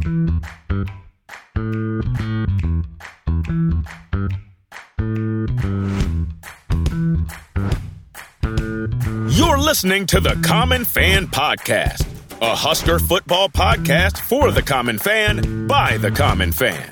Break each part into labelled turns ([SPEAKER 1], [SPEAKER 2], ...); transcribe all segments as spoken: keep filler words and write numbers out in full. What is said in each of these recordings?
[SPEAKER 1] You're listening to the Common Fan Podcast, a Husker football podcast for the common fan by the common fan.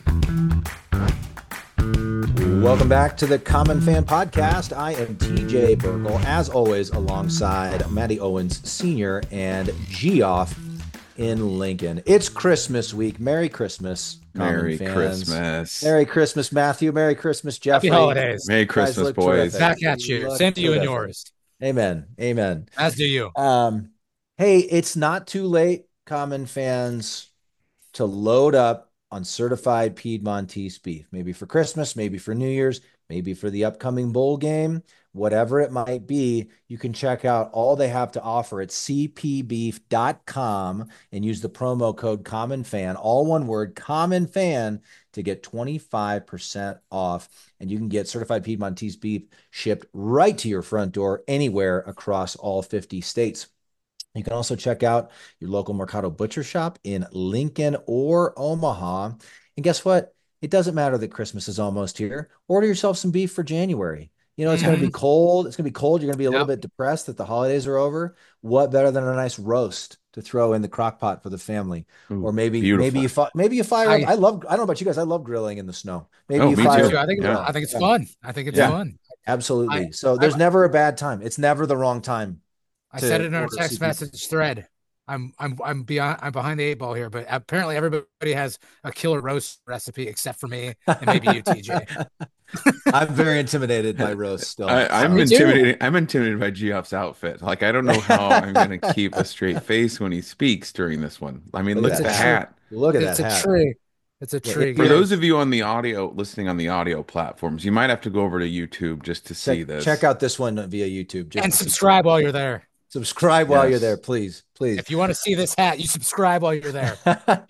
[SPEAKER 2] Welcome back to the Common Fan Podcast. I am T J Burkle, as always, alongside Matty Owens Senior and Geoff in Lincoln. It's Christmas week. Merry Christmas, Common
[SPEAKER 3] Merry
[SPEAKER 2] fans.
[SPEAKER 3] Christmas.
[SPEAKER 2] Merry Christmas, Matthew. Merry Christmas, Jeffrey.
[SPEAKER 4] Happy holidays.
[SPEAKER 3] Merry Christmas, boys.
[SPEAKER 2] Terrific.
[SPEAKER 4] Back at you. Same to you and yours.
[SPEAKER 2] Amen. Amen.
[SPEAKER 4] As do you.
[SPEAKER 2] Um, hey, it's not too late, Common fans, to load up on certified Piedmontese beef. Maybe for Christmas, maybe for New Year's, maybe for the upcoming bowl game, whatever it might be. You can check out all they have to offer at c p beef dot com and use the promo code CommonFan, all one word, CommonFan, to get twenty-five percent off. And you can get certified Piedmontese beef shipped right to your front door anywhere across all fifty states. You can also check out your local Mercado Butcher Shop in Lincoln or Omaha. And guess what? It doesn't matter that Christmas is almost here. Order yourself some beef for January. You know, it's going to be cold. It's going to be cold. You're going to be a
[SPEAKER 4] Yep.
[SPEAKER 2] little bit depressed that the holidays are over. What better than a nice roast to throw in the crock pot for the family?
[SPEAKER 3] Ooh,
[SPEAKER 2] or maybe
[SPEAKER 3] beautiful.
[SPEAKER 2] maybe you fi- maybe you fire.
[SPEAKER 4] I-
[SPEAKER 2] I, love. I don't know about you guys. I love grilling in the snow. Maybe
[SPEAKER 3] Oh,
[SPEAKER 2] you
[SPEAKER 3] me
[SPEAKER 2] fire.
[SPEAKER 3] too.
[SPEAKER 4] I think
[SPEAKER 3] Yeah.
[SPEAKER 4] I think it's
[SPEAKER 2] Yeah.
[SPEAKER 4] fun. I think it's
[SPEAKER 2] Yeah.
[SPEAKER 4] fun.
[SPEAKER 2] Absolutely.
[SPEAKER 4] I-
[SPEAKER 2] so there's
[SPEAKER 4] I-
[SPEAKER 2] never a bad time. It's never the wrong time.
[SPEAKER 4] I
[SPEAKER 2] to
[SPEAKER 4] said it in our
[SPEAKER 2] order
[SPEAKER 4] text
[SPEAKER 2] C P.
[SPEAKER 4] message thread. I'm I'm I'm beyond I'm behind the eight ball here, but apparently everybody has a killer roast recipe except for me and maybe you, T J.
[SPEAKER 2] I'm very intimidated by roast still.
[SPEAKER 3] I, I'm
[SPEAKER 4] Me too.
[SPEAKER 3] intimidated. I'm intimidated by Geoff's outfit. Like, I don't know how I'm going to keep a straight face when he speaks during this one. I mean,
[SPEAKER 2] Look
[SPEAKER 3] look
[SPEAKER 2] at
[SPEAKER 3] at the
[SPEAKER 2] that.
[SPEAKER 3] hat.
[SPEAKER 2] Look at
[SPEAKER 4] It's
[SPEAKER 2] that
[SPEAKER 4] a
[SPEAKER 2] hat.
[SPEAKER 4] tree. It's a
[SPEAKER 2] Yeah,
[SPEAKER 4] tree.
[SPEAKER 3] For
[SPEAKER 2] Yeah.
[SPEAKER 3] those of you on the audio, listening on the audio platforms, you might have to go over to YouTube just to see
[SPEAKER 2] Check,
[SPEAKER 3] this.
[SPEAKER 2] check out this one via YouTube. Just
[SPEAKER 4] and
[SPEAKER 2] to
[SPEAKER 4] subscribe while you're there.
[SPEAKER 2] subscribe while
[SPEAKER 3] Yes.
[SPEAKER 2] you're there, please, please.
[SPEAKER 4] If you want to see this hat, you subscribe while you're there.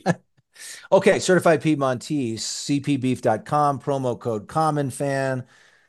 [SPEAKER 2] Okay, certified Piedmontese, c p beef dot com, promo code CommonFan.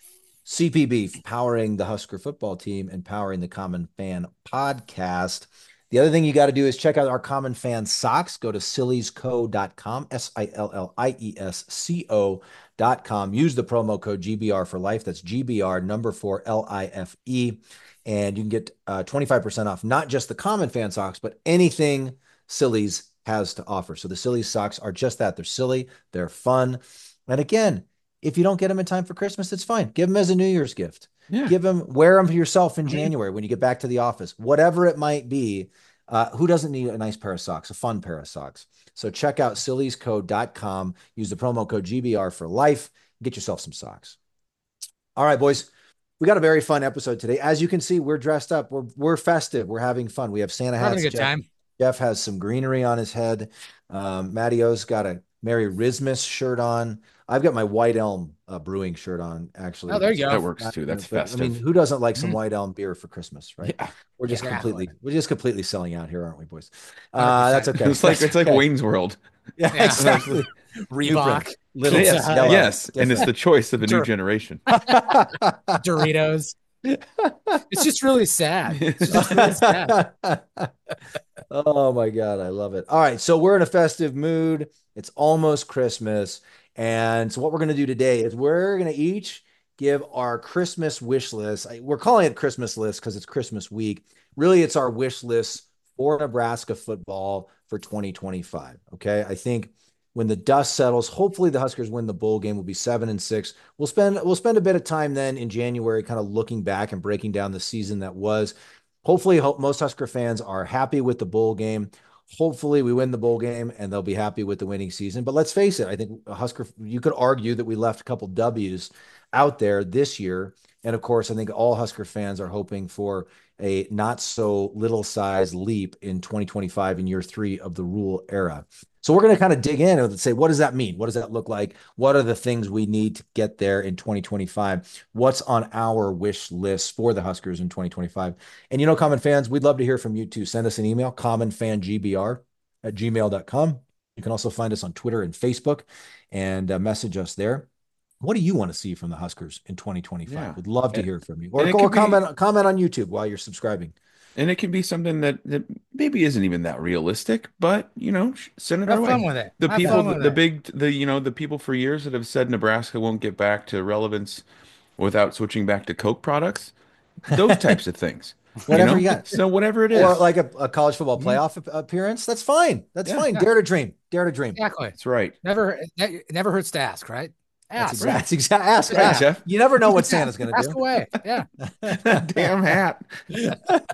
[SPEAKER 2] C P Beef, powering the Husker football team and powering the Common Fan podcast. The other thing you got to do is check out our Common Fan socks. Go to sillies co dot com, S I L L I E S C O dot com. Use the promo code G B R for life. That's G B R number four L I F E. And you can get uh, twenty-five percent off, not just the Common Fan socks, but anything Sillies has to offer. So the Sillies socks are just that. They're silly. They're fun. And again, if you don't get them in time for Christmas, it's fine. Give them as a New Year's gift.
[SPEAKER 3] Yeah.
[SPEAKER 2] Give them, wear them yourself in January when you get back to the office, whatever it might be. Uh, who doesn't need a nice pair of socks, a fun pair of socks? So check out sillies co dot com. Use the promo code G B R for life. Get yourself some socks. All right, boys. We got a very fun episode today. As you can see, we're dressed up. We're we're festive. We're having fun. We have Santa hats.
[SPEAKER 4] Having a good
[SPEAKER 2] Jeff,
[SPEAKER 4] time.
[SPEAKER 2] Jeff has some greenery on his head. Um, Mattio's got a Merry Christmas shirt on. I've got my White Elm uh, Brewing shirt on, actually.
[SPEAKER 4] Oh, there you go.
[SPEAKER 3] That works too. That's
[SPEAKER 2] But,
[SPEAKER 3] festive.
[SPEAKER 2] I mean, who doesn't like some
[SPEAKER 4] Mhm.
[SPEAKER 2] White Elm beer for Christmas, right?
[SPEAKER 3] Yeah.
[SPEAKER 2] We're just
[SPEAKER 4] Yeah.
[SPEAKER 2] completely, we're just completely selling out here, aren't we, boys? Uh,
[SPEAKER 4] one hundred
[SPEAKER 2] that's
[SPEAKER 4] percent.
[SPEAKER 2] okay.
[SPEAKER 3] It's like it's like
[SPEAKER 2] Okay.
[SPEAKER 3] Wayne's World.
[SPEAKER 2] Yeah,
[SPEAKER 4] Yeah.
[SPEAKER 2] exactly.
[SPEAKER 4] Reebok,
[SPEAKER 2] Little
[SPEAKER 3] Yes,
[SPEAKER 2] yellow.
[SPEAKER 3] yes, and it's the choice of a new
[SPEAKER 4] Sure.
[SPEAKER 3] generation.
[SPEAKER 4] Doritos. It's just really sad. It's just really sad.
[SPEAKER 2] Oh my God, I love it. All right, so we're in a festive mood. It's almost Christmas. And so what we're going to do today is we're going to each give our Christmas wish list. I- We're calling it Christmas list because it's Christmas week. Really, it's our wish list for Nebraska football for twenty twenty-five. Okay, I think when the dust settles, hopefully the Huskers win the bowl game. We'll be seven and six. We'll spend we'll spend a bit of time then in January, kind of looking back and breaking down the season that was. Hopefully, hope most Husker fans are happy with the bowl game. Hopefully, we win the bowl game and they'll be happy with the winning season. But let's face it, I think Husker. You could argue that we left a couple W's out there this year, and of course, I think all Husker fans are hoping for a not so little size leap in twenty twenty-five in year three of the Rule era. So we're going to kind of dig in and say, what does that mean? What does that look like? What are the things we need to get there in twenty twenty-five? What's on our wish list for the Huskers in twenty twenty-five? And you know, Common fans, we'd love to hear from you too. Send us an email, commonfangbr at gmail dot com. You can also find us on Twitter and Facebook and uh, message us there. What do you want to see from the Huskers in twenty twenty-five?
[SPEAKER 3] Yeah.
[SPEAKER 2] We'd love to
[SPEAKER 3] And-
[SPEAKER 2] hear from you. Or,
[SPEAKER 3] and it
[SPEAKER 2] or
[SPEAKER 3] could be-
[SPEAKER 2] comment, comment on YouTube while you're subscribing.
[SPEAKER 3] And it can be something that, that maybe isn't even that realistic, but you know, sh- send it our
[SPEAKER 4] Have
[SPEAKER 3] way.
[SPEAKER 4] fun with it.
[SPEAKER 3] The
[SPEAKER 4] Have
[SPEAKER 3] people,
[SPEAKER 4] fun
[SPEAKER 3] the,
[SPEAKER 4] with
[SPEAKER 3] the
[SPEAKER 4] it.
[SPEAKER 3] big, the you know, the people for years that have said Nebraska won't get back to relevance without switching back to Coke products, those types of things, you
[SPEAKER 2] Whatever you
[SPEAKER 3] know?
[SPEAKER 2] got.
[SPEAKER 3] So whatever it
[SPEAKER 2] Or
[SPEAKER 3] is.
[SPEAKER 2] like a, a college football
[SPEAKER 3] Mhm.
[SPEAKER 2] playoff ap- appearance. That's fine. That's
[SPEAKER 3] Yeah,
[SPEAKER 2] fine.
[SPEAKER 4] Yeah,
[SPEAKER 2] Dare to dream. Dare to dream.
[SPEAKER 4] exactly.
[SPEAKER 3] that's right.
[SPEAKER 4] Never, it never hurts to ask, right?
[SPEAKER 2] That's
[SPEAKER 4] Ask.
[SPEAKER 2] exact.
[SPEAKER 3] Right.
[SPEAKER 2] That's exact. Ask.
[SPEAKER 3] Right,
[SPEAKER 2] Ask.
[SPEAKER 4] Yeah.
[SPEAKER 3] Jeff.
[SPEAKER 2] You never know what
[SPEAKER 4] Just
[SPEAKER 2] Santa's
[SPEAKER 4] ask.
[SPEAKER 2] going
[SPEAKER 4] Ask
[SPEAKER 2] to
[SPEAKER 4] away. Yeah.
[SPEAKER 3] That damn hat.
[SPEAKER 2] do.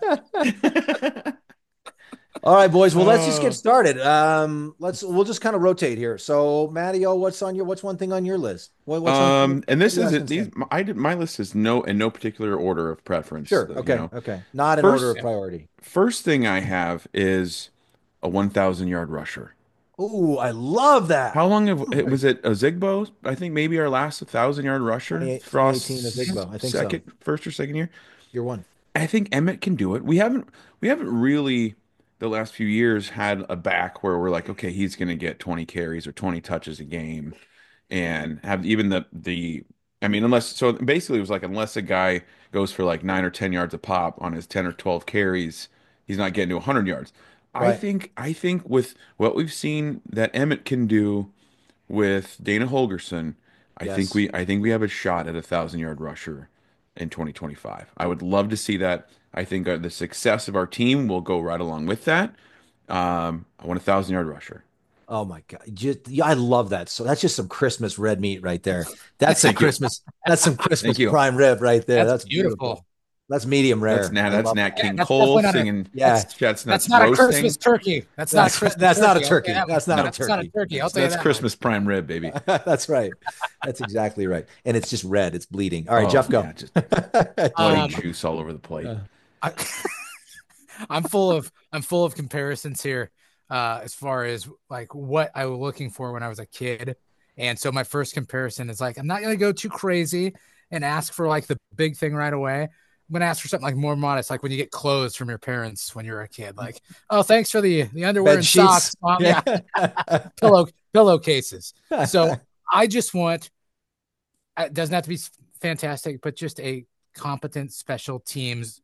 [SPEAKER 2] All right, boys. Well, let's just get
[SPEAKER 3] Oh.
[SPEAKER 2] started. Um, let's we'll just kind of rotate here. So, Mattio, what's on your what's one thing on your list? What, what's on what,
[SPEAKER 3] Um, and
[SPEAKER 2] what are
[SPEAKER 3] this
[SPEAKER 2] you
[SPEAKER 3] is
[SPEAKER 2] asking
[SPEAKER 3] it. These
[SPEAKER 2] Santa?
[SPEAKER 3] I did my list is no in no particular order of preference.
[SPEAKER 2] Sure.
[SPEAKER 3] uh, You
[SPEAKER 2] Okay.
[SPEAKER 3] know,
[SPEAKER 2] Okay. Not in order
[SPEAKER 3] first
[SPEAKER 2] of
[SPEAKER 4] Yeah.
[SPEAKER 2] priority.
[SPEAKER 3] first thing I have is a one thousand yard rusher.
[SPEAKER 2] Ooh, I love that.
[SPEAKER 3] How long have,
[SPEAKER 2] Oh
[SPEAKER 3] it
[SPEAKER 2] my,
[SPEAKER 3] was it a Zigbo? I think maybe our last one thousand yard rusher,
[SPEAKER 2] twenty-eight, twenty eighteen is
[SPEAKER 3] Frost's
[SPEAKER 2] Igbo. I think so.
[SPEAKER 3] second, first or second year.
[SPEAKER 2] You're one.
[SPEAKER 3] I think Emmett can do it. We haven't we haven't really the last few years had a back where we're like, okay, he's going to get twenty carries or twenty touches a game and have even the the I mean, unless so basically it was like unless a guy goes for like nine or ten yards a pop on his ten or twelve carries, he's not getting to one hundred yards. I
[SPEAKER 2] Right.
[SPEAKER 3] think I think with what we've seen that Emmett can do with Dana Holgerson, I think
[SPEAKER 2] Yes.
[SPEAKER 3] we I think we have a shot at a thousand yard rusher in twenty twenty-five. I would love to see that. I think uh, the success of our team will go right along with that. Um, I want a thousand yard rusher.
[SPEAKER 2] Oh my God. Just, yeah, I love that. So that's just some Christmas red meat right there. That's some
[SPEAKER 3] Thank you.
[SPEAKER 2] Christmas. That's some Christmas
[SPEAKER 3] Thank you.
[SPEAKER 2] prime rib right there.
[SPEAKER 4] That's
[SPEAKER 2] That's beautiful.
[SPEAKER 4] beautiful.
[SPEAKER 2] That's medium
[SPEAKER 3] That's
[SPEAKER 2] rare.
[SPEAKER 3] Nat.
[SPEAKER 2] I
[SPEAKER 3] That's
[SPEAKER 2] love
[SPEAKER 3] Nat
[SPEAKER 2] that.
[SPEAKER 4] Yeah,
[SPEAKER 3] King
[SPEAKER 4] that's
[SPEAKER 3] Cole
[SPEAKER 4] definitely not a
[SPEAKER 3] singing
[SPEAKER 2] Yeah.
[SPEAKER 4] that's that's
[SPEAKER 3] chestnuts
[SPEAKER 4] not a Christmas
[SPEAKER 3] roasting.
[SPEAKER 4] turkey. That's not a
[SPEAKER 2] That's
[SPEAKER 4] Christmas
[SPEAKER 2] that's not a
[SPEAKER 4] turkey. I'll tell you
[SPEAKER 2] turkey.
[SPEAKER 4] that
[SPEAKER 2] That's
[SPEAKER 4] much.
[SPEAKER 2] not a
[SPEAKER 3] No,
[SPEAKER 4] That's not a
[SPEAKER 2] turkey.
[SPEAKER 4] turkey. I'll
[SPEAKER 3] that's
[SPEAKER 4] tell you
[SPEAKER 3] that's
[SPEAKER 4] that much.
[SPEAKER 3] Christmas prime rib, baby.
[SPEAKER 2] That's right. That's exactly right. And it's just red. It's bleeding. All right,
[SPEAKER 3] Oh
[SPEAKER 2] Jeff,
[SPEAKER 3] yeah,
[SPEAKER 2] go.
[SPEAKER 3] just bloody
[SPEAKER 4] Um,
[SPEAKER 3] juice all over the plate.
[SPEAKER 2] Uh,
[SPEAKER 4] I, I'm full of I'm full of comparisons here, uh, as far as like what I was looking for when I was a kid. And so my first comparison is like I'm not gonna go too crazy and ask for like the big thing right away. I'm gonna ask for something like more modest, like when you get clothes from your parents when you're a kid. Like, oh, thanks for the the underwear
[SPEAKER 2] Bed
[SPEAKER 4] and
[SPEAKER 2] sheets.
[SPEAKER 4] socks, Mom.
[SPEAKER 2] Yeah.
[SPEAKER 4] Yeah, pillow pillowcases. So I just want it doesn't have to be fantastic, but just a competent special teams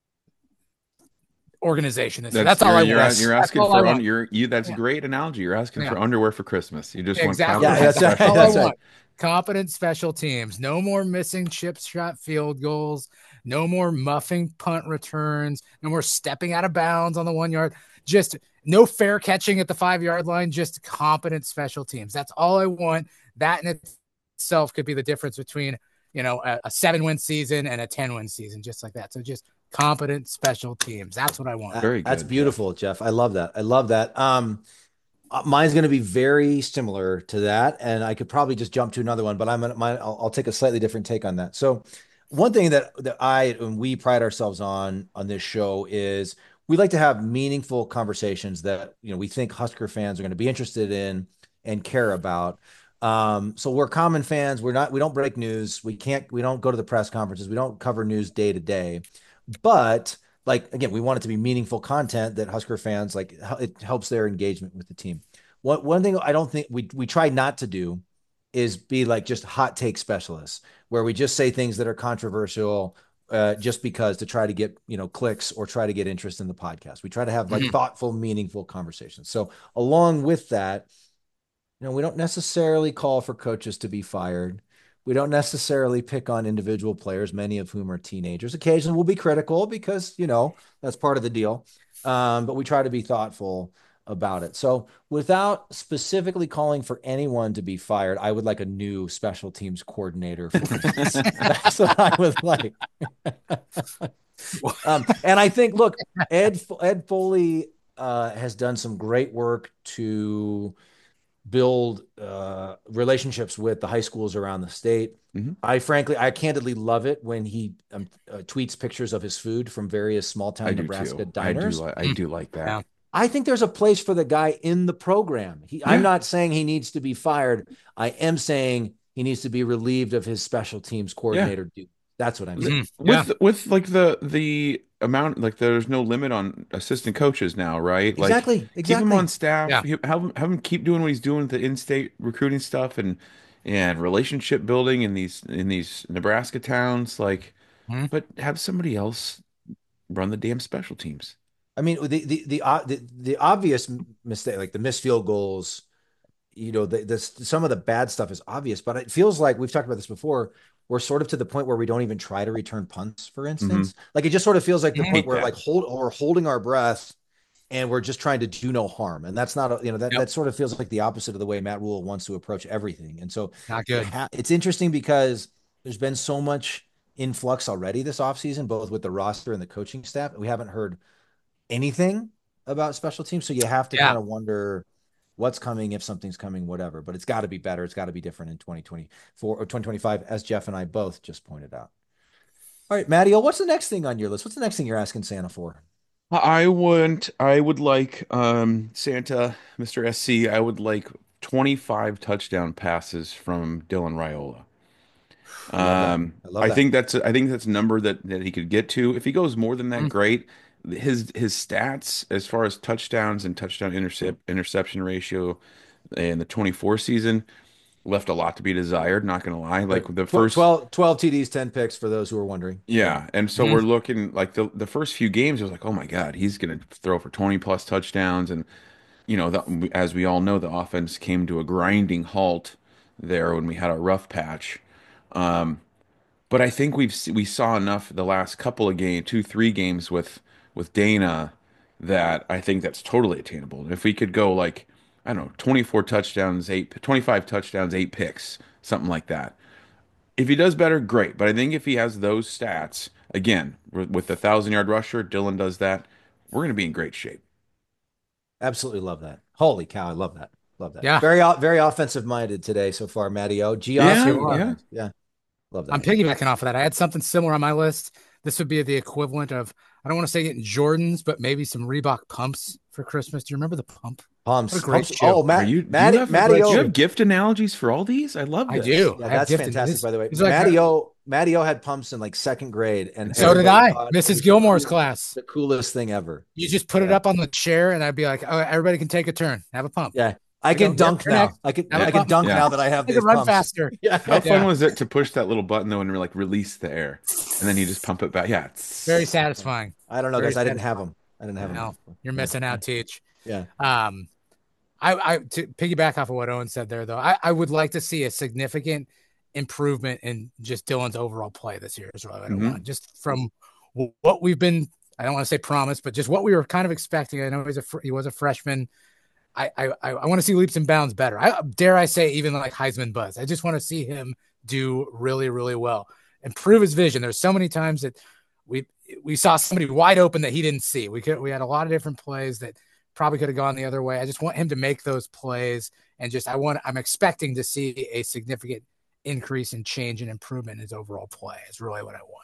[SPEAKER 4] organization this year.
[SPEAKER 3] That's
[SPEAKER 4] That's all I
[SPEAKER 3] you're
[SPEAKER 4] want.
[SPEAKER 3] you're, you're
[SPEAKER 4] That's
[SPEAKER 3] asking
[SPEAKER 4] all I
[SPEAKER 3] for un,
[SPEAKER 4] want.
[SPEAKER 3] you're you. That's a
[SPEAKER 4] Yeah.
[SPEAKER 3] great analogy. You're asking
[SPEAKER 4] Yeah.
[SPEAKER 3] for underwear for Christmas. You just
[SPEAKER 4] Exactly.
[SPEAKER 3] want
[SPEAKER 2] Yeah,
[SPEAKER 3] competent
[SPEAKER 2] that's right.
[SPEAKER 4] That's all
[SPEAKER 3] special
[SPEAKER 4] I
[SPEAKER 2] That's
[SPEAKER 3] teams.
[SPEAKER 2] right.
[SPEAKER 4] want. Competent special teams. No more missing chip shot field goals. No more muffing punt returns. No more stepping out of bounds on the one yard. Just no fair catching at the five yard line. Just competent special teams. That's all I want. That in itself could be the difference between, you know, a, a seven win season and a ten win season, just like that. So just competent special teams. That's what I want.
[SPEAKER 2] Uh,
[SPEAKER 3] Very
[SPEAKER 2] That's
[SPEAKER 3] good, Jeff.
[SPEAKER 2] beautiful, Jeff. I love that. I love that. Um, uh, mine's going to be very similar to that, and I could probably just jump to another one, but I'm gonna, mine, I'll, I'll take a slightly different take on that. So, one thing that that I and we pride ourselves on on this show is we like to have meaningful conversations that you know we think Husker fans are going to be interested in and care about. Um, so we're common fans. We're not. We don't break news. We can't. We don't go to the press conferences. We don't cover news day to day. But like again, we want it to be meaningful content that Husker fans like. It helps their engagement with the team. One one thing I don't think we we try not to do is be like just hot take specialists where we just say things that are controversial uh, just because to try to get you know clicks or try to get interest in the podcast. We try to have like
[SPEAKER 4] Mhm.
[SPEAKER 2] thoughtful, meaningful conversations. So along with that, you know, we don't necessarily call for coaches to be fired. We don't necessarily pick on individual players, many of whom are teenagers. Occasionally we'll be critical because, you know, that's part of the deal. Um, but we try to be thoughtful about it. So without specifically calling for anyone to be fired, I would like a new special teams coordinator for Christmas. That's what I would like. um, and I think, look, Ed Ed Foley uh, has done some great work to build uh, relationships with the high schools around the state.
[SPEAKER 3] Mm-hmm.
[SPEAKER 2] I frankly, I candidly love it when he um, uh, tweets pictures of his food from various small town Nebraska
[SPEAKER 3] too.
[SPEAKER 2] diners.
[SPEAKER 3] I do. I do like that.
[SPEAKER 4] Yeah.
[SPEAKER 2] I think there's a place for the guy in the program. He, yeah. I'm not saying he needs to be fired. I am saying he needs to be relieved of his special teams coordinator yeah. duty. That's what I'm saying.
[SPEAKER 3] Mm-hmm. With yeah. with like the the amount, like there's no limit on assistant coaches now, right? Like,
[SPEAKER 2] exactly. Exactly.
[SPEAKER 3] Keep him on staff.
[SPEAKER 4] Yeah.
[SPEAKER 3] Have him have him keep doing what he's doing with the in-state recruiting stuff and and relationship building in these in these Nebraska towns. Like, mm-hmm. but have somebody else run the damn special teams.
[SPEAKER 2] I mean, the the the uh, the, the obvious mistake, like the missed field goals, you know, the, this some of the bad stuff is obvious, but it feels like we've talked about this before. We're sort of to the point where we don't even try to return punts, for instance.
[SPEAKER 3] Mm-hmm.
[SPEAKER 2] Like it just sort of feels like the
[SPEAKER 4] Mhm.
[SPEAKER 2] point where
[SPEAKER 3] that.
[SPEAKER 2] like hold we're holding our breath and we're just trying to do no harm. And that's not, a, you know, that,
[SPEAKER 4] Yep.
[SPEAKER 2] that sort of feels like the opposite of the way Matt Rule wants to approach everything. And so
[SPEAKER 4] Not
[SPEAKER 2] you
[SPEAKER 4] good.
[SPEAKER 2] ha- it's interesting because there's been so much influx already this offseason, both with the roster and the coaching staff. We haven't heard anything about special teams. So you have to
[SPEAKER 4] Yeah.
[SPEAKER 2] kind of wonder what's coming, if something's coming, whatever. But it's got to be better. It's got to be different in twenty twenty-four or twenty twenty-five, as Jeff and I both just pointed out. All right, Mattio, what's the next thing on your list? What's the next thing you're asking Santa for?
[SPEAKER 3] I would I would like um Santa, Mister S C, I would like twenty-five touchdown passes from Dylan Raiola.
[SPEAKER 2] I love that.
[SPEAKER 3] Um
[SPEAKER 2] I love
[SPEAKER 3] I
[SPEAKER 2] that.
[SPEAKER 3] think that's I think that's a number that that he could get to. If he goes more than that,
[SPEAKER 4] Mhm.
[SPEAKER 3] great. His his stats as far as touchdowns and touchdown intercept interception ratio in the twenty-four season left a lot to be desired, not gonna lie. Like the first
[SPEAKER 2] twelve, twelve T Ds, ten picks for those who are wondering.
[SPEAKER 3] Yeah, and so
[SPEAKER 4] Mhm.
[SPEAKER 3] we're looking like the the first few games, it was like, oh my God, he's going to throw for twenty plus touchdowns, and you know, the, as we all know, the offense came to a grinding halt there when we had our rough patch. Um, but I think we've se- we saw enough the last couple of games, two, three games with with Dana, that I think that's totally attainable. If we could go like, I don't know, twenty-four touchdowns, eight, twenty-five touchdowns, eight picks, something like that. If he does better, great. But I think if he has those stats, again, with with the thousand yard rusher, Dylan does that, we're going to be in great shape.
[SPEAKER 2] Absolutely love that. Holy cow, I love that. Love that.
[SPEAKER 4] Yeah.
[SPEAKER 2] Very, very offensive minded today so far, Mattio. Geoff,
[SPEAKER 3] Yeah,
[SPEAKER 2] you are.
[SPEAKER 3] yeah.
[SPEAKER 2] Yeah. Love that.
[SPEAKER 4] I'm piggybacking off of that. I had something similar on my list. This would be the equivalent of, I don't want to say getting Jordans, but maybe some Reebok pumps for Christmas. Do you remember the pump?
[SPEAKER 2] Pumps.
[SPEAKER 4] What a great
[SPEAKER 2] Pumps.
[SPEAKER 4] shoe.
[SPEAKER 2] Oh,
[SPEAKER 3] Are
[SPEAKER 2] Matt,
[SPEAKER 3] you, do
[SPEAKER 2] Matt,
[SPEAKER 3] you have,
[SPEAKER 2] Mattio.
[SPEAKER 3] do you have gift analogies for all these? I love
[SPEAKER 4] I
[SPEAKER 3] this.
[SPEAKER 4] do.
[SPEAKER 2] Yeah,
[SPEAKER 4] I have
[SPEAKER 2] that's
[SPEAKER 4] gifted-
[SPEAKER 2] fantastic,
[SPEAKER 4] this-
[SPEAKER 2] by the way.
[SPEAKER 4] these are like-
[SPEAKER 2] Mattio, Mattio had pumps in like second grade, and
[SPEAKER 4] So did
[SPEAKER 2] everybody
[SPEAKER 4] I.
[SPEAKER 2] thought it
[SPEAKER 4] Missus
[SPEAKER 2] was
[SPEAKER 4] Gilmore's
[SPEAKER 2] the
[SPEAKER 4] class.
[SPEAKER 2] the coolest thing ever.
[SPEAKER 4] You just put it
[SPEAKER 2] Yeah.
[SPEAKER 4] up on the chair, and I'd be like, "Oh, everybody can take a turn, have a pump."
[SPEAKER 2] Yeah, I
[SPEAKER 4] You
[SPEAKER 2] can
[SPEAKER 4] know,
[SPEAKER 2] dunk
[SPEAKER 4] you're
[SPEAKER 2] now.
[SPEAKER 4] next.
[SPEAKER 2] I can
[SPEAKER 4] Have
[SPEAKER 3] a
[SPEAKER 2] I can
[SPEAKER 4] pump.
[SPEAKER 2] dunk
[SPEAKER 3] Yeah.
[SPEAKER 2] now that I have
[SPEAKER 4] I
[SPEAKER 2] these
[SPEAKER 4] can run
[SPEAKER 2] pumps.
[SPEAKER 4] faster.
[SPEAKER 2] Yeah.
[SPEAKER 3] How fun
[SPEAKER 4] Yeah.
[SPEAKER 3] was it to push that little button though and like release the air, and then you just pump it back? Yeah, it's
[SPEAKER 4] Very satisfying.
[SPEAKER 2] I don't know,
[SPEAKER 4] Very
[SPEAKER 2] guys. I didn't have them. I didn't have them.
[SPEAKER 4] No, you're missing out, Teach.
[SPEAKER 2] Yeah.
[SPEAKER 4] Um, I, I to piggyback off of what Owen said there, though, I, I would like to see a significant improvement in just Dylan's overall play this year. Is what I
[SPEAKER 3] Mhm.
[SPEAKER 4] want. Just from what we've been, I don't want to say promised, but just what we were kind of expecting. I know he's a fr- he was a freshman. I I I, I want to see leaps and bounds better. I dare I say even like Heisman buzz. I just want to see him do really really well, improve his vision. There's so many times that we we saw somebody wide open that he didn't see. We could we had a lot of different plays that probably could have gone the other way. I just want him to make those plays, and just I want I'm expecting to see a significant increase in change and improvement in his overall play. Is really what I want.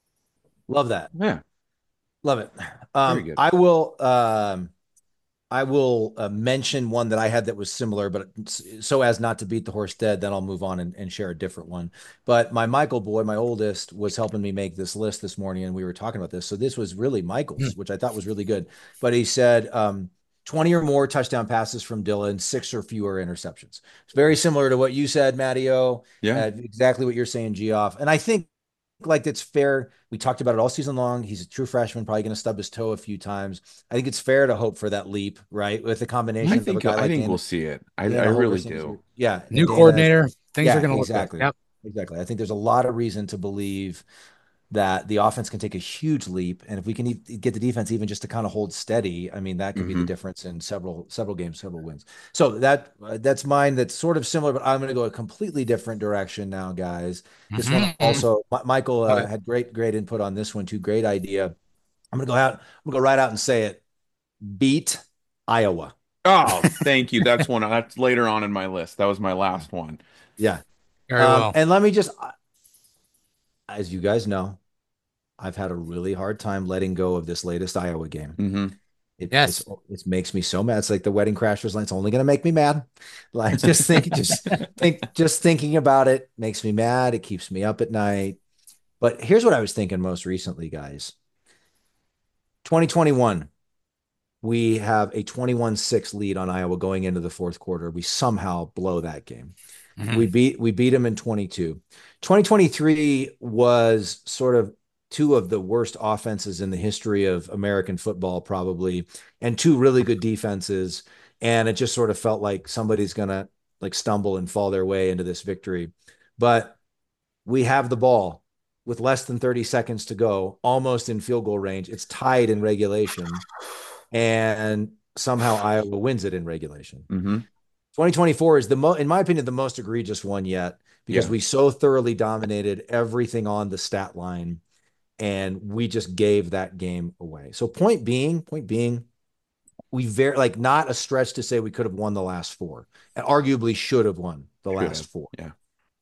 [SPEAKER 2] Love that.
[SPEAKER 3] yeah.
[SPEAKER 2] Love it.
[SPEAKER 3] Very
[SPEAKER 2] Um,
[SPEAKER 3] good.
[SPEAKER 2] I will. Um, I will uh, mention one that I had that was similar, but so as not to beat the horse dead, then I'll move on and, and share a different one. But my Michael boy, my oldest, was helping me make this list this morning, and we were talking about this. So this was really Michael's, which I thought was really good. But he said um, twenty or more touchdown passes from Dylan, six or fewer interceptions. It's very similar to what you said, Mattio.
[SPEAKER 3] Yeah.
[SPEAKER 2] Uh, exactly what you're saying, Geoff. And I think like it's fair. We talked about it all season long. He's a true freshman, probably going to stub his toe a few times. I think it's fair to hope for that leap, right? With the combination
[SPEAKER 3] I
[SPEAKER 2] of a
[SPEAKER 3] think
[SPEAKER 2] guy
[SPEAKER 3] I
[SPEAKER 2] like
[SPEAKER 3] think
[SPEAKER 2] Dana,
[SPEAKER 3] we'll see it. I,
[SPEAKER 2] Dana
[SPEAKER 3] I really
[SPEAKER 2] Holgorsen's-
[SPEAKER 3] do.
[SPEAKER 2] Yeah.
[SPEAKER 4] New
[SPEAKER 2] Dana-
[SPEAKER 4] coordinator, things
[SPEAKER 2] Yeah,
[SPEAKER 4] are going to
[SPEAKER 2] exactly.
[SPEAKER 4] look good. Yep.
[SPEAKER 2] Exactly. I think there's a lot of reason to believe that the offense can take a huge leap, and if we can e- get the defense even just to kind of hold steady, I mean that could be the
[SPEAKER 3] Mhm.
[SPEAKER 2] difference in several several games, several wins. So that uh, that's mine. That's sort of similar, but I'm going to go a completely different direction now, guys. This one
[SPEAKER 4] Mhm.
[SPEAKER 2] also, Mi- Michael uh,
[SPEAKER 3] Okay.
[SPEAKER 2] had great great input on this one too. Great idea. I'm going to go out. I'm going to go right out and say it. Beat Iowa.
[SPEAKER 3] Oh, thank you. That's one. That's later on in my list. That was my last one.
[SPEAKER 2] Yeah.
[SPEAKER 4] Very
[SPEAKER 2] Um,
[SPEAKER 4] well.
[SPEAKER 2] And let me just, as you guys know, I've had a really hard time letting go of this latest Iowa game.
[SPEAKER 3] hmm
[SPEAKER 2] It,
[SPEAKER 4] Yes.
[SPEAKER 2] it's- it makes me so mad. It's like the Wedding Crashers line. It's only going to make me mad. Like just think, just think, just thinking about it makes me mad. It keeps me up at night. But here's what I was thinking most recently, guys. twenty twenty-one, we have a twenty-one six lead on Iowa going into the fourth quarter. We somehow blow that game.
[SPEAKER 4] Mhm.
[SPEAKER 2] We beat we beat them in twenty-two. twenty twenty-three was sort of two of the worst offenses in the history of American football, probably, and two really good defenses. And it just sort of felt like somebody's going to like stumble and fall their way into this victory. But we have the ball with less than thirty seconds to go, almost in field goal range. It's tied in regulation, and somehow Iowa wins it in regulation.
[SPEAKER 3] Mm-hmm.
[SPEAKER 2] twenty twenty-four is the mo in my opinion, the most egregious one yet, because
[SPEAKER 3] Yeah.
[SPEAKER 2] we so thoroughly dominated everything on the stat line, and we just gave that game away. So point being, point being, we very like not a stretch to say we could have won the last four, and arguably should have won the
[SPEAKER 3] Should
[SPEAKER 2] last
[SPEAKER 3] have.
[SPEAKER 2] four.
[SPEAKER 3] Yeah.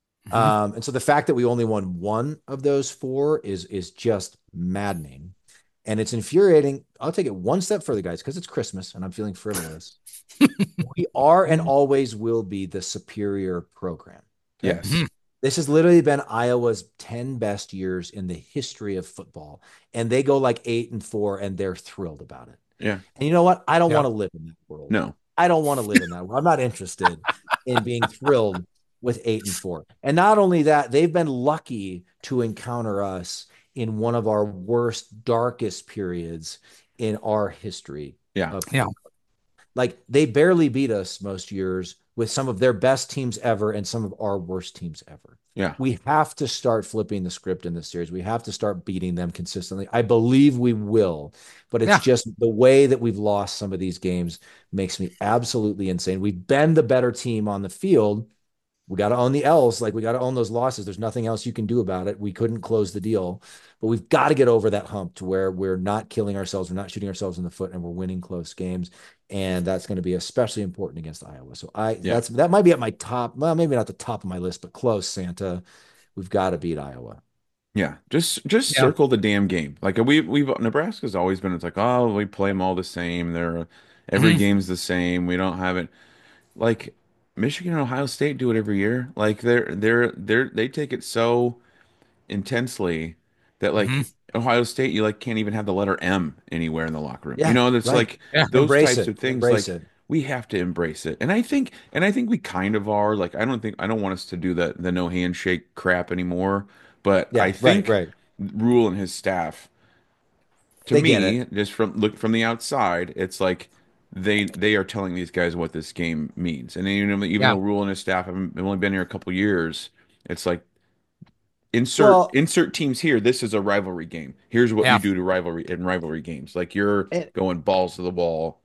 [SPEAKER 2] Um, and so the fact that we only won one of those four is is just maddening, and it's infuriating. I'll take it one step further, guys, because it's Christmas and I'm feeling frivolous. We are and always will be the superior program. Okay?
[SPEAKER 3] Yes.
[SPEAKER 4] Mhm.
[SPEAKER 2] This has literally been Iowa's ten best years in the history of football, and they go like eight and four, and they're thrilled about it.
[SPEAKER 3] Yeah.
[SPEAKER 2] And you know what? I don't
[SPEAKER 4] Yeah.
[SPEAKER 2] want to live in that world.
[SPEAKER 3] No.
[SPEAKER 2] I don't want to live in that world. I'm not interested in being thrilled with eight and four. And not only that, they've been lucky to encounter us in one of our worst, darkest periods in our history.
[SPEAKER 3] Yeah.
[SPEAKER 2] Of
[SPEAKER 4] Yeah.
[SPEAKER 2] Like they barely beat us most years with some of their best teams ever and some of our worst teams ever.
[SPEAKER 3] Yeah.
[SPEAKER 2] We have to start flipping the script in this series. We have to start beating them consistently. I believe we will, but it's
[SPEAKER 4] Yeah.
[SPEAKER 2] just the way that we've lost some of these games makes me absolutely insane. We've been the better team on the field. We got to own the L's. Like we got to own those losses. There's nothing else you can do about it. We couldn't close the deal, but we've got to get over that hump to where we're not killing ourselves. We're not shooting ourselves in the foot, and we're winning close games. And that's going to be especially important against Iowa. So I,
[SPEAKER 3] Yeah.
[SPEAKER 2] that's, that might be at my top. Well, maybe not the top of my list, but close, Santa. We've got to beat Iowa.
[SPEAKER 3] Yeah, just just
[SPEAKER 4] Yeah.
[SPEAKER 3] circle the damn game. Like we we've Nebraska's always been. It's like, oh, we play them all the same. They're every
[SPEAKER 4] Mhm.
[SPEAKER 3] game's the same. We don't have it. Like Michigan and Ohio State do it every year. Like they're they're they're they take it so intensely that like
[SPEAKER 4] Mhm.
[SPEAKER 3] Ohio State, you like can't even have the letter M anywhere in the locker room. You
[SPEAKER 2] Yeah,
[SPEAKER 3] know, that's
[SPEAKER 2] right.
[SPEAKER 3] like
[SPEAKER 4] Yeah.
[SPEAKER 3] those
[SPEAKER 2] Embrace
[SPEAKER 3] types
[SPEAKER 2] it.
[SPEAKER 3] of things.
[SPEAKER 2] Embrace
[SPEAKER 3] Like
[SPEAKER 2] it.
[SPEAKER 3] we have to embrace it. And I think and I think we kind of are. Like I don't think I don't want us to do the the no handshake crap anymore. But
[SPEAKER 2] Yeah,
[SPEAKER 3] I
[SPEAKER 2] right,
[SPEAKER 3] think
[SPEAKER 2] right.
[SPEAKER 3] Rule and his staff, to
[SPEAKER 2] They get
[SPEAKER 3] me,
[SPEAKER 2] it.
[SPEAKER 3] just from look from the outside, it's like they they are telling these guys what this game means. And even even
[SPEAKER 4] Yeah.
[SPEAKER 3] though Rule and his staff have only been here a couple years, it's like insert
[SPEAKER 2] Well,
[SPEAKER 3] insert teams here. This is a rivalry game. Here's what
[SPEAKER 4] Yeah.
[SPEAKER 3] you do to rivalry in rivalry games. Like you're
[SPEAKER 2] and,
[SPEAKER 3] going balls to the wall,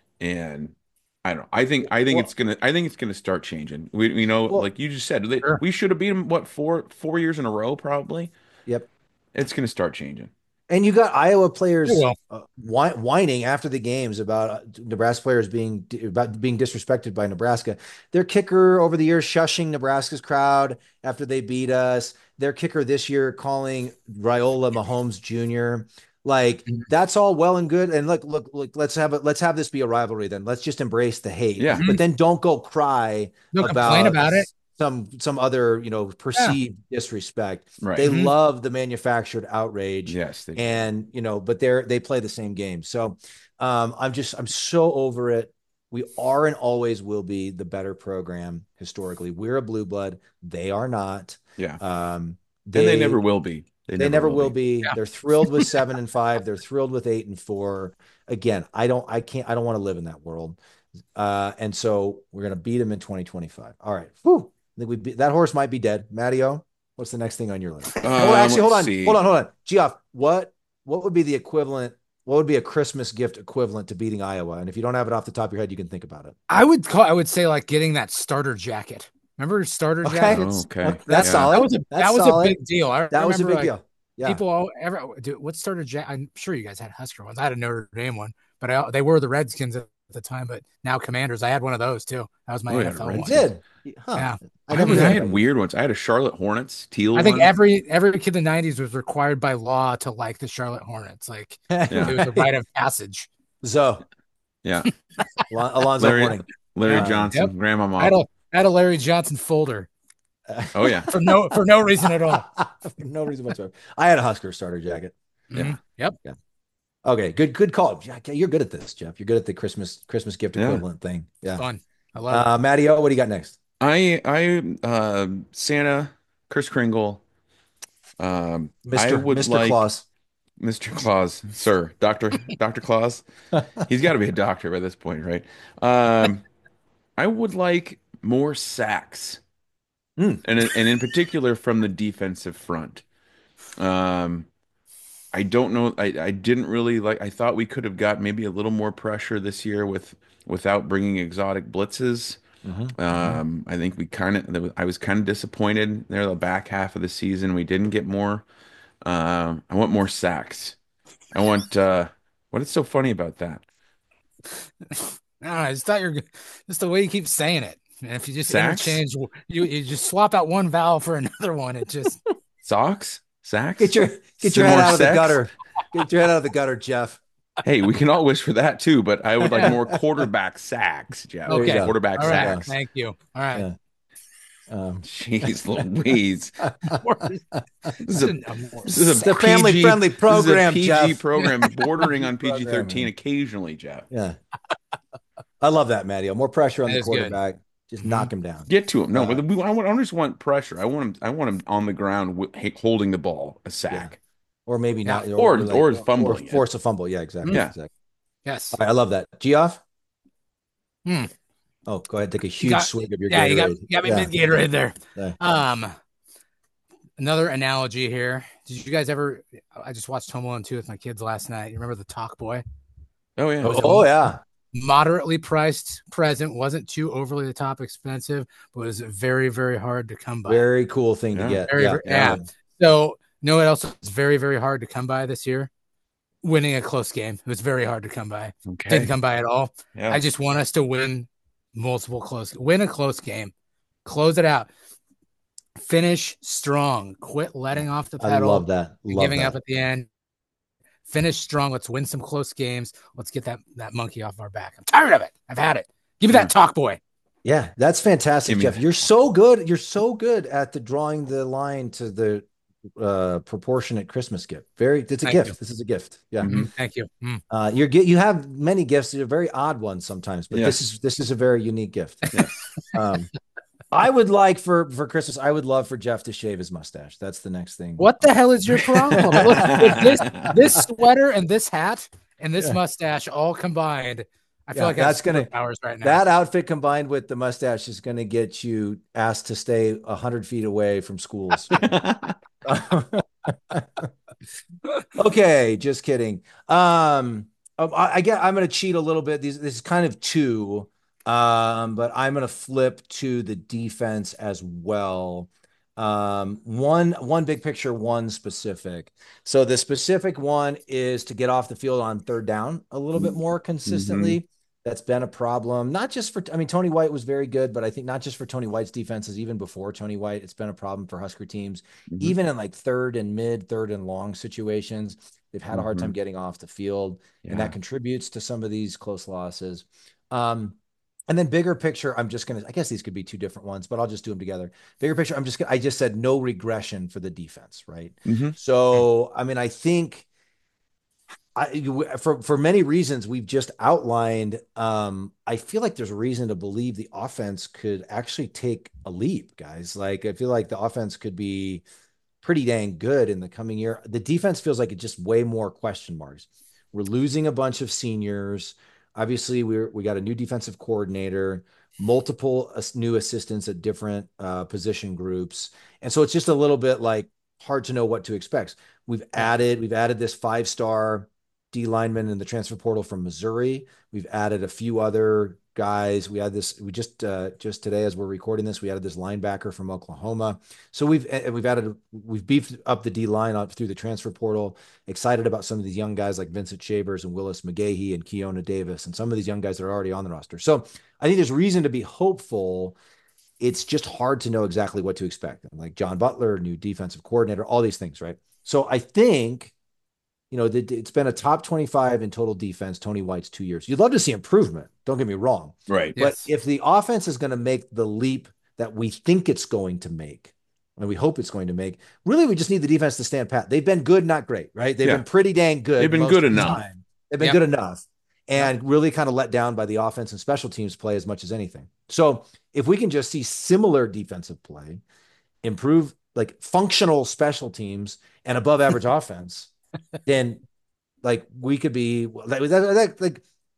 [SPEAKER 3] and I don't know. I think I think
[SPEAKER 2] well,
[SPEAKER 3] it's gonna I think it's gonna start changing. We you know
[SPEAKER 2] well,
[SPEAKER 3] like you just said, they,
[SPEAKER 4] Sure.
[SPEAKER 3] we should have beat them what four four years in a row probably.
[SPEAKER 2] yep.
[SPEAKER 3] It's gonna start changing.
[SPEAKER 2] And you got Iowa
[SPEAKER 4] It
[SPEAKER 2] players
[SPEAKER 4] will.
[SPEAKER 2] uh, whi- whining after the games about uh, Nebraska players being about being disrespected by Nebraska. Their kicker over the years shushing Nebraska's crowd after they beat us. Their kicker this year calling Raiola Mahomes Junior Like
[SPEAKER 4] Mhm.
[SPEAKER 2] that's all well and good. And look, look, look. Let's have it. Let's have this be a rivalry. Then let's just embrace the hate.
[SPEAKER 3] Yeah.
[SPEAKER 2] But then don't go cry
[SPEAKER 4] Don't complain
[SPEAKER 2] about
[SPEAKER 4] about it.
[SPEAKER 2] some some other you know perceived disrespect.
[SPEAKER 3] Right.
[SPEAKER 2] They
[SPEAKER 4] Mhm.
[SPEAKER 2] love the manufactured outrage.
[SPEAKER 3] Yes. They,
[SPEAKER 2] And you know, but they're they play the same game. So um, I'm just I'm so over it. We are and always will be the better program historically. We're a blue blood. They are not.
[SPEAKER 3] yeah.
[SPEAKER 2] Um,
[SPEAKER 3] and they
[SPEAKER 2] they
[SPEAKER 3] never will be.
[SPEAKER 2] they never will be.
[SPEAKER 4] Yeah.
[SPEAKER 2] They're thrilled with seven and five. They're thrilled with eight and four. Again, I don't I can't I don't want to live in that world. Uh, and so we're gonna beat them in twenty twenty-five. All right. Whew. I think we be, that horse might be dead. Matteo, what's the next thing on your list?
[SPEAKER 3] Uh,
[SPEAKER 2] Oh, actually, hold on,
[SPEAKER 3] let's see.
[SPEAKER 2] hold on, hold on. Geoff, what what would be the equivalent? What would be a Christmas gift equivalent to beating Iowa? And if you don't have it off the top of your head, you can think about it.
[SPEAKER 4] I would call. I would say like getting that starter jacket. Remember starter
[SPEAKER 2] Okay.
[SPEAKER 4] jackets?
[SPEAKER 3] Oh, okay.
[SPEAKER 2] Okay, that's
[SPEAKER 3] Yeah.
[SPEAKER 2] solid.
[SPEAKER 4] That was a
[SPEAKER 2] That's
[SPEAKER 4] that was
[SPEAKER 2] solid.
[SPEAKER 4] a big deal. I
[SPEAKER 2] That was a
[SPEAKER 4] remember,
[SPEAKER 2] big
[SPEAKER 4] like,
[SPEAKER 2] deal. Yeah.
[SPEAKER 4] People all ever do what starter jacket. I'm sure you guys had Husker ones. I had a Notre Dame one, but I, they were the Redskins at the time. But now Commanders. I had one of those too. That was my
[SPEAKER 3] Oh, yeah,
[SPEAKER 4] N F L
[SPEAKER 3] the
[SPEAKER 2] You
[SPEAKER 4] one.
[SPEAKER 3] Redskins.
[SPEAKER 2] did. Huh.
[SPEAKER 4] Yeah.
[SPEAKER 2] I
[SPEAKER 3] I,
[SPEAKER 2] never
[SPEAKER 3] was,
[SPEAKER 2] knew
[SPEAKER 3] I
[SPEAKER 2] that.
[SPEAKER 3] had weird ones. I had a Charlotte Hornets teal
[SPEAKER 4] I think
[SPEAKER 3] one.
[SPEAKER 4] every every kid in the nineties was required by law to like the Charlotte Hornets. Like
[SPEAKER 3] Yeah.
[SPEAKER 4] it was a rite of passage.
[SPEAKER 2] Zoe.
[SPEAKER 3] Yeah.
[SPEAKER 2] Alon- Alonzo
[SPEAKER 3] Larry-
[SPEAKER 2] Mourning.
[SPEAKER 3] Larry
[SPEAKER 2] Uh,
[SPEAKER 3] Johnson,
[SPEAKER 4] Yep.
[SPEAKER 3] Grandma
[SPEAKER 4] I had
[SPEAKER 3] Mom.
[SPEAKER 4] a I had a Larry Johnson folder
[SPEAKER 3] Oh yeah.
[SPEAKER 4] for no for no reason at all.
[SPEAKER 2] For no reason whatsoever. I had a Husker starter jacket.
[SPEAKER 4] Mhm. Yep.
[SPEAKER 2] Okay, good, good call. Yeah, you're good at this, Jeff. You're good at the Christmas Christmas gift
[SPEAKER 3] Yeah.
[SPEAKER 2] equivalent thing. Yeah.
[SPEAKER 4] Fun. I love it.
[SPEAKER 2] Uh, Matteo, what do you got next?
[SPEAKER 3] I I uh Santa, Chris Kringle, Um, I
[SPEAKER 2] Mister
[SPEAKER 3] would
[SPEAKER 2] Mister
[SPEAKER 3] like
[SPEAKER 2] Claus.
[SPEAKER 3] Mister Claus, sir, Doctor Doctor Claus. He's got to be a doctor by this point, right? Um, I would like more sacks,
[SPEAKER 2] Mm.
[SPEAKER 3] and and in particular from the defensive front. Um, I don't know. I, I didn't really like. I thought we could have got maybe a little more pressure this year with without bringing exotic blitzes.
[SPEAKER 2] hmm hmm
[SPEAKER 3] Um, I think we kind of. I was kind of disappointed there the back half of the season. We didn't get more. Um, I want more sacks. I want. Uh, what is so funny about that?
[SPEAKER 4] I don't know. I just thought you're just the way you keep saying it. And if you just
[SPEAKER 3] Sacks?
[SPEAKER 4] interchange, you you just swap out one vowel for another one. It just
[SPEAKER 3] Socks? Sacks?
[SPEAKER 2] Get your get
[SPEAKER 3] Some
[SPEAKER 2] your head
[SPEAKER 3] more
[SPEAKER 2] out of the
[SPEAKER 3] sex?
[SPEAKER 2] gutter. Get your head out of the gutter, Jeff.
[SPEAKER 3] Hey, we can all wish for that too, but I would like more quarterback sacks, Jeff.
[SPEAKER 2] There you
[SPEAKER 4] okay.
[SPEAKER 2] go.
[SPEAKER 3] Quarterback
[SPEAKER 4] All right.
[SPEAKER 3] sacks.
[SPEAKER 4] Thank you. All right.
[SPEAKER 2] Yeah. Um,
[SPEAKER 3] Jeez Louise. This is a this is a
[SPEAKER 2] the family-friendly
[SPEAKER 3] This is
[SPEAKER 2] program,
[SPEAKER 3] a P G
[SPEAKER 2] Jeff.
[SPEAKER 3] program bordering on P G thirteen
[SPEAKER 2] Programming.
[SPEAKER 3] occasionally, Jeff.
[SPEAKER 2] yeah. I love that, Mattio. More pressure on
[SPEAKER 4] That
[SPEAKER 2] the
[SPEAKER 4] is good.
[SPEAKER 2] quarterback. Just
[SPEAKER 4] Mhm.
[SPEAKER 2] knock him down.
[SPEAKER 3] Get to him. No,
[SPEAKER 2] Uh,
[SPEAKER 3] but we, I, want, I don't just want pressure. I want him. I want him on the ground wi- holding the ball, a sack.
[SPEAKER 2] Or maybe
[SPEAKER 4] Yeah.
[SPEAKER 2] not.
[SPEAKER 3] Or-
[SPEAKER 2] like-
[SPEAKER 3] or fumbling it.
[SPEAKER 2] force a fumble. Yeah, exactly.
[SPEAKER 3] Yeah.
[SPEAKER 2] exactly.
[SPEAKER 4] Yes.
[SPEAKER 2] All right, I love that. Geoff?
[SPEAKER 4] Hmm.
[SPEAKER 2] Oh, go ahead. Take a huge
[SPEAKER 4] got-
[SPEAKER 2] swig of your
[SPEAKER 4] Yeah, you got,
[SPEAKER 2] Gatorade.
[SPEAKER 4] you got me
[SPEAKER 2] Yeah.
[SPEAKER 4] mid Gatorade there.
[SPEAKER 2] Yeah.
[SPEAKER 4] Um, another analogy here. Did you guys ever? I just watched Home Alone two with my kids last night. You remember the Talk Boy?
[SPEAKER 3] Oh yeah.
[SPEAKER 2] Oh, oh, yeah.
[SPEAKER 4] Moderately priced present, wasn't too overly the top expensive, but was very, very hard to come by.
[SPEAKER 2] Very cool thing
[SPEAKER 3] Yeah.
[SPEAKER 2] to get.
[SPEAKER 4] Very,
[SPEAKER 2] yeah.
[SPEAKER 4] very- yeah. So, you know what else was very, very hard to come by this year? Winning a close game. It was very hard to come by.
[SPEAKER 3] Okay.
[SPEAKER 4] Didn't come by at all.
[SPEAKER 3] Yeah.
[SPEAKER 4] I just want us to win multiple close, win a close game, close it out, finish strong, quit letting off the
[SPEAKER 2] I
[SPEAKER 4] pedal,
[SPEAKER 2] love that.
[SPEAKER 4] and
[SPEAKER 2] Love
[SPEAKER 4] giving
[SPEAKER 2] that.
[SPEAKER 4] up at the end. Finish strong. Let's win some close games. Let's get that that monkey off our back. I'm tired of it. I've had it. Give me that Talk Boy.
[SPEAKER 2] Yeah, that's fantastic,
[SPEAKER 3] Give me
[SPEAKER 2] Jeff.
[SPEAKER 3] that.
[SPEAKER 2] You're so good. You're so good at the drawing the line to the uh proportionate Christmas gift. Very, it's a
[SPEAKER 4] Thank
[SPEAKER 2] gift.
[SPEAKER 4] you.
[SPEAKER 2] This is a gift. Yeah.
[SPEAKER 3] Mhm.
[SPEAKER 4] Thank you. Mm.
[SPEAKER 2] Uh you're get you have many gifts. They're very odd ones sometimes, but
[SPEAKER 3] Yeah.
[SPEAKER 2] this is this is a very unique gift.
[SPEAKER 3] Yeah.
[SPEAKER 2] Um I would like for for Christmas, I would love for Jeff to shave his mustache. That's the next thing.
[SPEAKER 4] What the hell is your problem? Look, with this this sweater and this hat and this
[SPEAKER 2] Yeah.
[SPEAKER 4] mustache all combined, I feel
[SPEAKER 2] Yeah,
[SPEAKER 4] like I have
[SPEAKER 2] that's gonna-
[SPEAKER 4] superpowers right now.
[SPEAKER 2] That outfit combined with the mustache is going to get you asked to stay a hundred feet away from schools. Okay, just kidding. Um, um, I, I get I'm going to cheat a little bit. These this is kind of two, um, but I'm going to flip to the defense as well. Um, one one big picture, one specific. So the specific one is to get off the field on third down a little bit more consistently. That's been a problem, not just for, I mean, Tony White was very good, but I think not just for Tony White's defenses, even before Tony White, it's been a problem for Husker teams,
[SPEAKER 3] Mhm.
[SPEAKER 2] even in like third and mid, third and long situations. They've had a hard time getting off the field, and
[SPEAKER 3] Yeah.
[SPEAKER 2] that contributes to some of these close losses. Um, and then bigger picture, I'm just going to, I guess these could be two different ones, but I'll just do them together. Bigger picture, I'm just gonna, I just said no regression for the defense, right?
[SPEAKER 3] Mhm.
[SPEAKER 2] So, I mean, I think I, for for many reasons we've just outlined, um, I feel like there's reason to believe the offense could actually take a leap, guys. Like I feel like the offense could be pretty dang good in the coming year. The defense feels like it's just way more question marks. We're losing a bunch of seniors. Obviously, we're we got a new defensive coordinator, multiple as- new assistants at different uh, position groups, and so it's just a little bit like hard to know what to expect. We've added we've added this five star D lineman in the transfer portal from Missouri. We've added a few other guys. We had this, we just, uh, just today, as we're recording this, we added this linebacker from Oklahoma. So we've, we've added, we've beefed up the D line up through the transfer portal. Excited about some of these young guys like Vincent Shavers and Willis McGahee and Keona Davis and some of these young guys that are already on the roster. So I think there's reason to be hopeful. It's just hard to know exactly what to expect. Like John Butler, new defensive coordinator, all these things, right? So I think, you know, it's been a top twenty-five in total defense, Tony White's two years. You'd love to see improvement. Don't get me wrong.
[SPEAKER 3] Right.
[SPEAKER 2] But
[SPEAKER 4] Yes.
[SPEAKER 2] if the offense is going to make the leap that we think it's going to make, and we hope it's going to make, really, we just need the defense to stand pat. They've been good, not great, right? They've
[SPEAKER 3] Yeah.
[SPEAKER 2] been pretty dang good.
[SPEAKER 3] They've been
[SPEAKER 2] most
[SPEAKER 3] good
[SPEAKER 2] of the
[SPEAKER 3] enough.
[SPEAKER 2] time. They've been
[SPEAKER 4] Yep.
[SPEAKER 2] good enough. And really kind of let down by the offense and special teams play as much as anything. So if we can just see similar defensive play, improve like functional special teams and above average offense, then like we could be like, like, like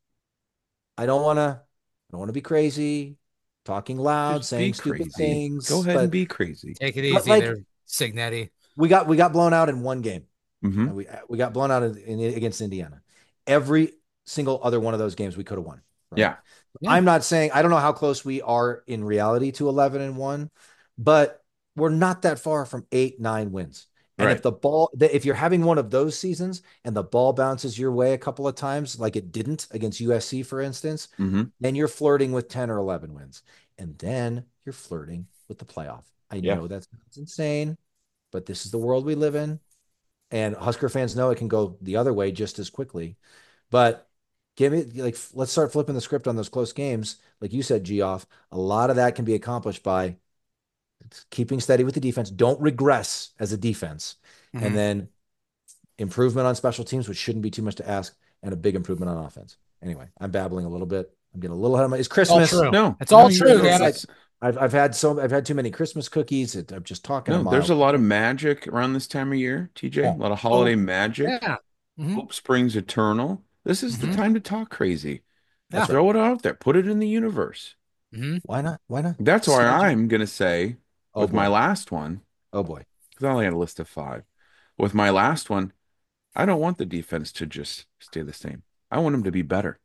[SPEAKER 2] I don't want to, I don't want to be crazy, talking loud,
[SPEAKER 3] Just be
[SPEAKER 2] saying stupid
[SPEAKER 3] crazy.
[SPEAKER 2] things.
[SPEAKER 3] Go ahead
[SPEAKER 2] but,
[SPEAKER 3] and be crazy.
[SPEAKER 4] Take it
[SPEAKER 2] but
[SPEAKER 4] easy
[SPEAKER 2] like,
[SPEAKER 4] there, Signetti.
[SPEAKER 2] We got we got blown out in one game.
[SPEAKER 3] Mhm.
[SPEAKER 2] We we got blown out in, in, against Indiana. Every single other one of those games we could have won. Right?
[SPEAKER 3] Yeah.
[SPEAKER 4] Yeah.
[SPEAKER 2] I'm not saying I don't know how close we are in reality to eleven and one, but we're not that far from eight, nine wins. And
[SPEAKER 3] Right.
[SPEAKER 2] if the ball, if you're having one of those seasons and the ball bounces your way a couple of times, like it didn't against U S C, for instance,
[SPEAKER 3] Mhm.
[SPEAKER 2] then you're flirting with ten or eleven wins. And then you're flirting with the playoff. I
[SPEAKER 3] Yeah.
[SPEAKER 2] know that's, that's insane, but this is the world we live in. And Husker fans know it can go the other way just as quickly. But give me, like, let's start flipping the script on those close games. Like you said, Geoff, a lot of that can be accomplished by keeping steady with the defense. Don't regress as a defense.
[SPEAKER 4] Mhm.
[SPEAKER 2] And then improvement on special teams, which shouldn't be too much to ask, and a big improvement on offense. Anyway, I'm babbling a little bit. I'm getting a little ahead of my. It's Christmas.
[SPEAKER 4] All true.
[SPEAKER 3] No,
[SPEAKER 4] It's all
[SPEAKER 3] no,
[SPEAKER 4] true,
[SPEAKER 3] you're-
[SPEAKER 4] damn it.
[SPEAKER 3] it's-
[SPEAKER 2] I've I've had so I've had too many Christmas cookies. It, I'm just talking. a
[SPEAKER 3] No,
[SPEAKER 2] mile.
[SPEAKER 3] there's a lot of magic around this time of year, T J.
[SPEAKER 2] Yeah.
[SPEAKER 3] A lot of holiday
[SPEAKER 2] Oh,
[SPEAKER 3] magic.
[SPEAKER 4] Yeah. Mhm.
[SPEAKER 3] Hope springs eternal. This is the
[SPEAKER 4] Mhm.
[SPEAKER 3] time to talk crazy.
[SPEAKER 4] Yeah.
[SPEAKER 3] Throw it out there. Put it in the universe.
[SPEAKER 4] Mhm.
[SPEAKER 2] Why not? Why not?
[SPEAKER 3] That's why
[SPEAKER 2] Smudge.
[SPEAKER 3] I'm gonna say
[SPEAKER 2] Oh
[SPEAKER 3] with my
[SPEAKER 2] boy.
[SPEAKER 3] last one,
[SPEAKER 2] Oh boy.
[SPEAKER 3] because I only had a list of five. With my last one, I don't want the defense to just stay the same. I want them to be better.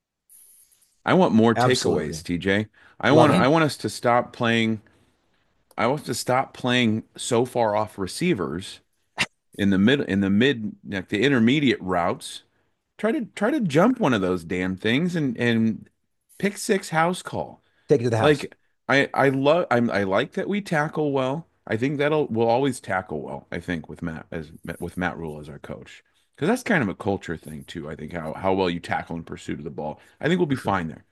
[SPEAKER 3] I want more
[SPEAKER 2] Absolutely.
[SPEAKER 3] takeaways, T J. I
[SPEAKER 2] Love
[SPEAKER 3] want
[SPEAKER 2] it.
[SPEAKER 3] I want us to stop playing. I want us to stop playing so far off receivers in the mid in the mid like the intermediate routes. Try to try to jump one of those damn things and and pick six house call.
[SPEAKER 2] Take it to the house.
[SPEAKER 3] Like I I love I'm I like that we tackle well. I think that'll we'll always tackle well. I think with Matt as with Matt Rule as our coach, because that's kind of a culture thing too. I think how how well you tackle in pursuit of the ball. I think we'll be fine there.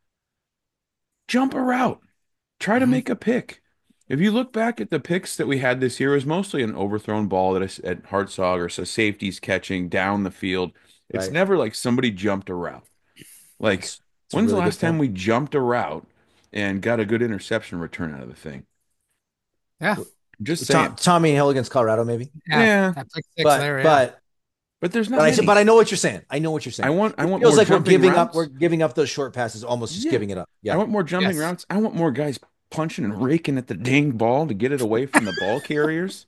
[SPEAKER 3] Jump a route. Try to
[SPEAKER 4] Mhm.
[SPEAKER 3] make a pick. If you look back at the picks that we had this year, it was mostly an overthrown ball that is at Hartzog or so safeties catching down the field. It's
[SPEAKER 2] Right.
[SPEAKER 3] never like somebody jumped a route. Like,
[SPEAKER 2] It's- it's a
[SPEAKER 3] when's the
[SPEAKER 2] really good
[SPEAKER 3] last time
[SPEAKER 2] point.
[SPEAKER 3] we jumped a route and got a good interception return out of the thing?
[SPEAKER 4] Yeah.
[SPEAKER 3] Just saying.
[SPEAKER 2] Tom, Tommy Hill against Colorado, maybe.
[SPEAKER 4] Yeah.
[SPEAKER 3] Yeah.
[SPEAKER 4] That pick six
[SPEAKER 2] But
[SPEAKER 4] there, yeah.
[SPEAKER 2] but
[SPEAKER 3] But there's not
[SPEAKER 2] but I,
[SPEAKER 3] many.
[SPEAKER 2] but I know what you're saying. I know what you're saying.
[SPEAKER 3] I want I
[SPEAKER 2] It
[SPEAKER 3] want
[SPEAKER 2] feels
[SPEAKER 3] more
[SPEAKER 2] like we're
[SPEAKER 3] jumping
[SPEAKER 2] giving up.
[SPEAKER 3] routes.
[SPEAKER 2] We're giving up those short passes, almost just
[SPEAKER 3] Yeah.
[SPEAKER 2] giving it up. Yeah.
[SPEAKER 3] I want more jumping
[SPEAKER 4] Yes.
[SPEAKER 3] routes. I want more guys punching and raking at the dang ball to get it away from the ball carriers.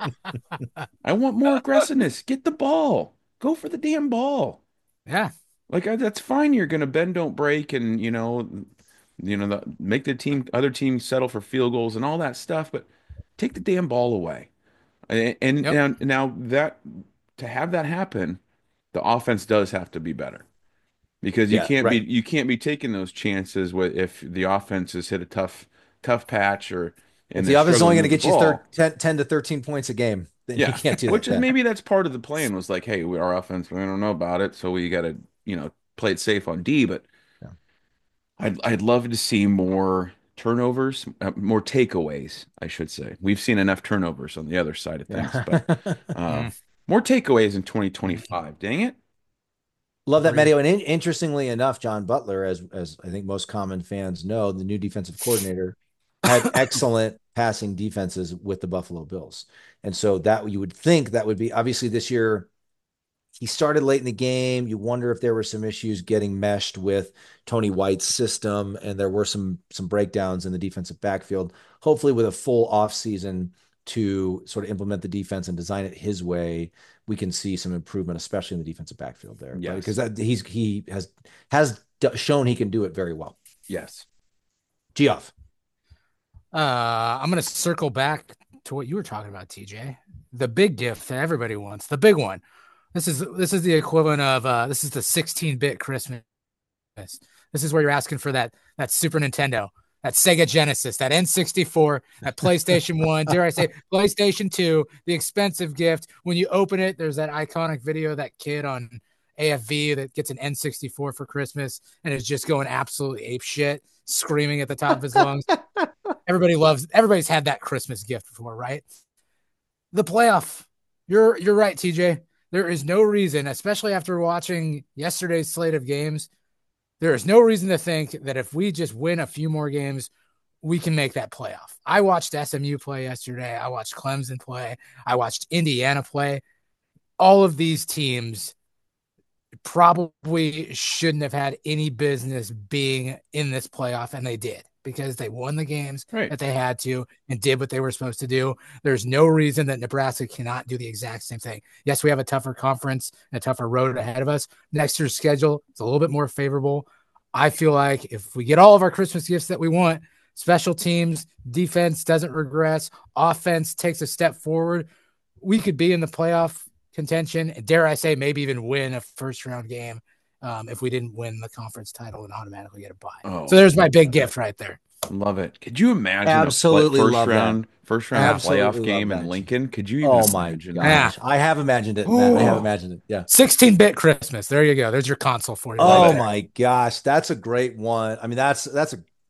[SPEAKER 3] I want more aggressiveness. Get the ball. Go for the damn ball.
[SPEAKER 4] Yeah.
[SPEAKER 3] Like I, that's fine. You're gonna bend, don't break, and you know, you know, the, make the team, other team settle for field goals and all that stuff. But take the damn ball away. And, and
[SPEAKER 4] Yep.
[SPEAKER 3] now, now that to have that happen, the offense does have to be better because you
[SPEAKER 2] Yeah,
[SPEAKER 3] can't
[SPEAKER 2] right.
[SPEAKER 3] be you can't be taking those chances with if the offense has hit a tough tough patch or
[SPEAKER 2] If
[SPEAKER 3] and
[SPEAKER 2] the
[SPEAKER 3] they're
[SPEAKER 2] offense is only going to
[SPEAKER 3] struggling
[SPEAKER 2] get
[SPEAKER 3] with
[SPEAKER 2] you
[SPEAKER 3] the ball.
[SPEAKER 2] thir- ten, ten to thirteen points a game, then you
[SPEAKER 3] Yeah,
[SPEAKER 2] can't do that.
[SPEAKER 3] which is
[SPEAKER 2] Yeah.
[SPEAKER 3] maybe that's part of the plan was like, hey, we, our offense, we don't know about it, so we got to, you know, play it safe on D. But
[SPEAKER 2] Yeah.
[SPEAKER 3] I'd I'd love to see more turnovers, uh, more takeaways, I should say. We've seen enough turnovers on the other side of things, but uh,
[SPEAKER 4] Mm.
[SPEAKER 3] more takeaways in twenty twenty-five. Dang it!
[SPEAKER 2] Love that,
[SPEAKER 4] Agreed.
[SPEAKER 2] Medio. And in- interestingly enough, John Butler, as as I think most common fans know, the new defensive coordinator had excellent passing defenses with the Buffalo Bills, and so that you would think that would be obviously this year. He started late in the game. You wonder if there were some issues getting meshed with Tony White's system, and there were some some breakdowns in the defensive backfield. Hopefully, with a full offseason to sort of implement the defense and design it his way, we can see some improvement, especially in the defensive backfield there.
[SPEAKER 3] Yes.
[SPEAKER 2] Because that he's he has has d- shown he can do it very well.
[SPEAKER 3] Yes.
[SPEAKER 2] Geoff.
[SPEAKER 4] Uh, I'm going to circle back to what you were talking about, T J. The big gift that everybody wants, the big one. This is this is the equivalent of uh, this is the sixteen-bit Christmas. This is where you're asking for that that Super Nintendo, that Sega Genesis, that N sixty-four, that PlayStation one, dare I say PlayStation two, the expensive gift. When you open it, there's that iconic video of that kid on A F V that gets an N sixty-four for Christmas and is just going absolutely ape shit, screaming at the top of his lungs. Everybody loves, everybody's had that Christmas gift before, right? The playoff. You're you're right, T J. There is no reason, especially after watching yesterday's slate of games, there is no reason to think that if we just win a few more games, we can make that playoff. I watched S M U play yesterday. I watched Clemson play. I watched Indiana play. All of these teams probably shouldn't have had any business being in this playoff, and they did because they won the games
[SPEAKER 3] Right.
[SPEAKER 4] that they had to and did what they were supposed to do. There's no reason that Nebraska cannot do the exact same thing. Yes, we have a tougher conference and a tougher road ahead of us. Next year's schedule is a little bit more favorable. I feel like if we get all of our Christmas gifts that we want, special teams, defense doesn't regress, offense takes a step forward, we could be in the playoff contention, and dare I say, maybe even win a first round game um, if we didn't win the conference title and automatically get a bye.
[SPEAKER 3] Oh,
[SPEAKER 4] so there's my big gift right there.
[SPEAKER 3] Love it. Could you imagine
[SPEAKER 2] Absolutely
[SPEAKER 3] a first
[SPEAKER 2] love
[SPEAKER 3] round,
[SPEAKER 2] that.
[SPEAKER 3] first round
[SPEAKER 2] Absolutely
[SPEAKER 3] playoff game
[SPEAKER 2] love
[SPEAKER 3] in
[SPEAKER 2] that.
[SPEAKER 3] Lincoln? Could you even
[SPEAKER 2] Oh my
[SPEAKER 3] imagine
[SPEAKER 2] gosh.
[SPEAKER 3] that?
[SPEAKER 2] I have imagined it, Matt. I have imagined it. Yeah.
[SPEAKER 4] sixteen-bit Christmas. There you go. There's your console for you.
[SPEAKER 2] Oh
[SPEAKER 4] right there.
[SPEAKER 2] my gosh. That's a great one. I mean, that's that's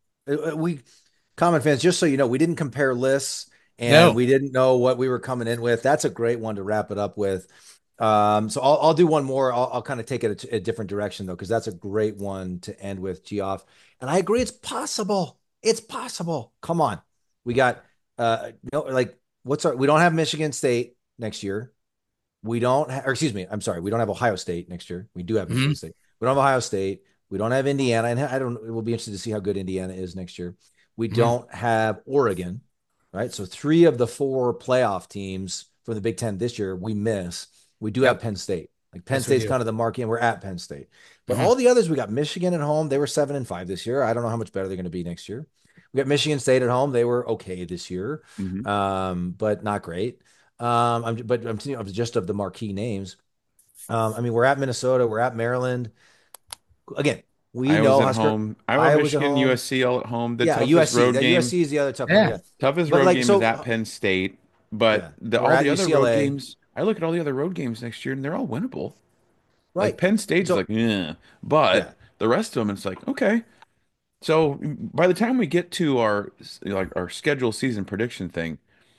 [SPEAKER 2] a we common fans, just so you know, we didn't compare lists and
[SPEAKER 4] No.
[SPEAKER 2] we didn't know what we were coming in with. That's a great one to wrap it up with. Um, so I'll, I'll do one more. I'll, I'll kind of take it a, a different direction though, because that's a great one to end with, Geoff. And I agree, it's possible. It's possible. Come on, we got uh, you know, like what's our? We don't have Michigan State next year. We don't, ha- or excuse me, I'm sorry, we don't have Ohio State next year. We do have Michigan
[SPEAKER 4] Mhm.
[SPEAKER 2] State. We don't have Ohio State. We don't have Indiana, and I don't. It will be interesting to see how good Indiana is next year. We
[SPEAKER 4] Mhm.
[SPEAKER 2] don't have Oregon, right? So three of the four playoff teams from the Big Ten this year we miss. We do have
[SPEAKER 4] Yep.
[SPEAKER 2] Penn State. Like Penn
[SPEAKER 4] Yes, we
[SPEAKER 2] State's
[SPEAKER 4] do.
[SPEAKER 2] kind of the marquee, and we're at Penn State. But
[SPEAKER 4] Mhm.
[SPEAKER 2] all the others, we got Michigan at home. They were seven and five this year. I don't know how much better they're going to be next year. We got Michigan State at home. They were okay this year,
[SPEAKER 3] Mhm.
[SPEAKER 2] um, but not great. Um, I'm, but I'm thinking of just of the marquee names. Um, I mean, we're at Minnesota. We're at Maryland. Again, we
[SPEAKER 3] Iowa's
[SPEAKER 2] know
[SPEAKER 3] at
[SPEAKER 2] Husker.
[SPEAKER 3] home. Iowa,
[SPEAKER 2] Iowa's at
[SPEAKER 3] Michigan,
[SPEAKER 2] home.
[SPEAKER 3] U S C all at home. The
[SPEAKER 2] Yeah,
[SPEAKER 3] toughest
[SPEAKER 2] U S C.
[SPEAKER 3] road
[SPEAKER 2] That
[SPEAKER 3] game,
[SPEAKER 2] U S C is the other tough
[SPEAKER 4] Yeah.
[SPEAKER 2] one. Yeah.
[SPEAKER 3] toughest
[SPEAKER 2] But
[SPEAKER 3] road
[SPEAKER 2] like,
[SPEAKER 3] game
[SPEAKER 2] so-
[SPEAKER 3] is at Penn State. But
[SPEAKER 2] Yeah.
[SPEAKER 3] the,
[SPEAKER 2] We're
[SPEAKER 3] all
[SPEAKER 2] at
[SPEAKER 3] the other
[SPEAKER 2] U C L A.
[SPEAKER 3] road games, I look at all the other road games next year, and they're all winnable.
[SPEAKER 2] Right.
[SPEAKER 3] Like Penn State's
[SPEAKER 2] So-
[SPEAKER 3] like, yeah, but
[SPEAKER 2] Yeah.
[SPEAKER 3] the rest of them, it's like, okay. So by the time we get to our like our schedule season prediction thing,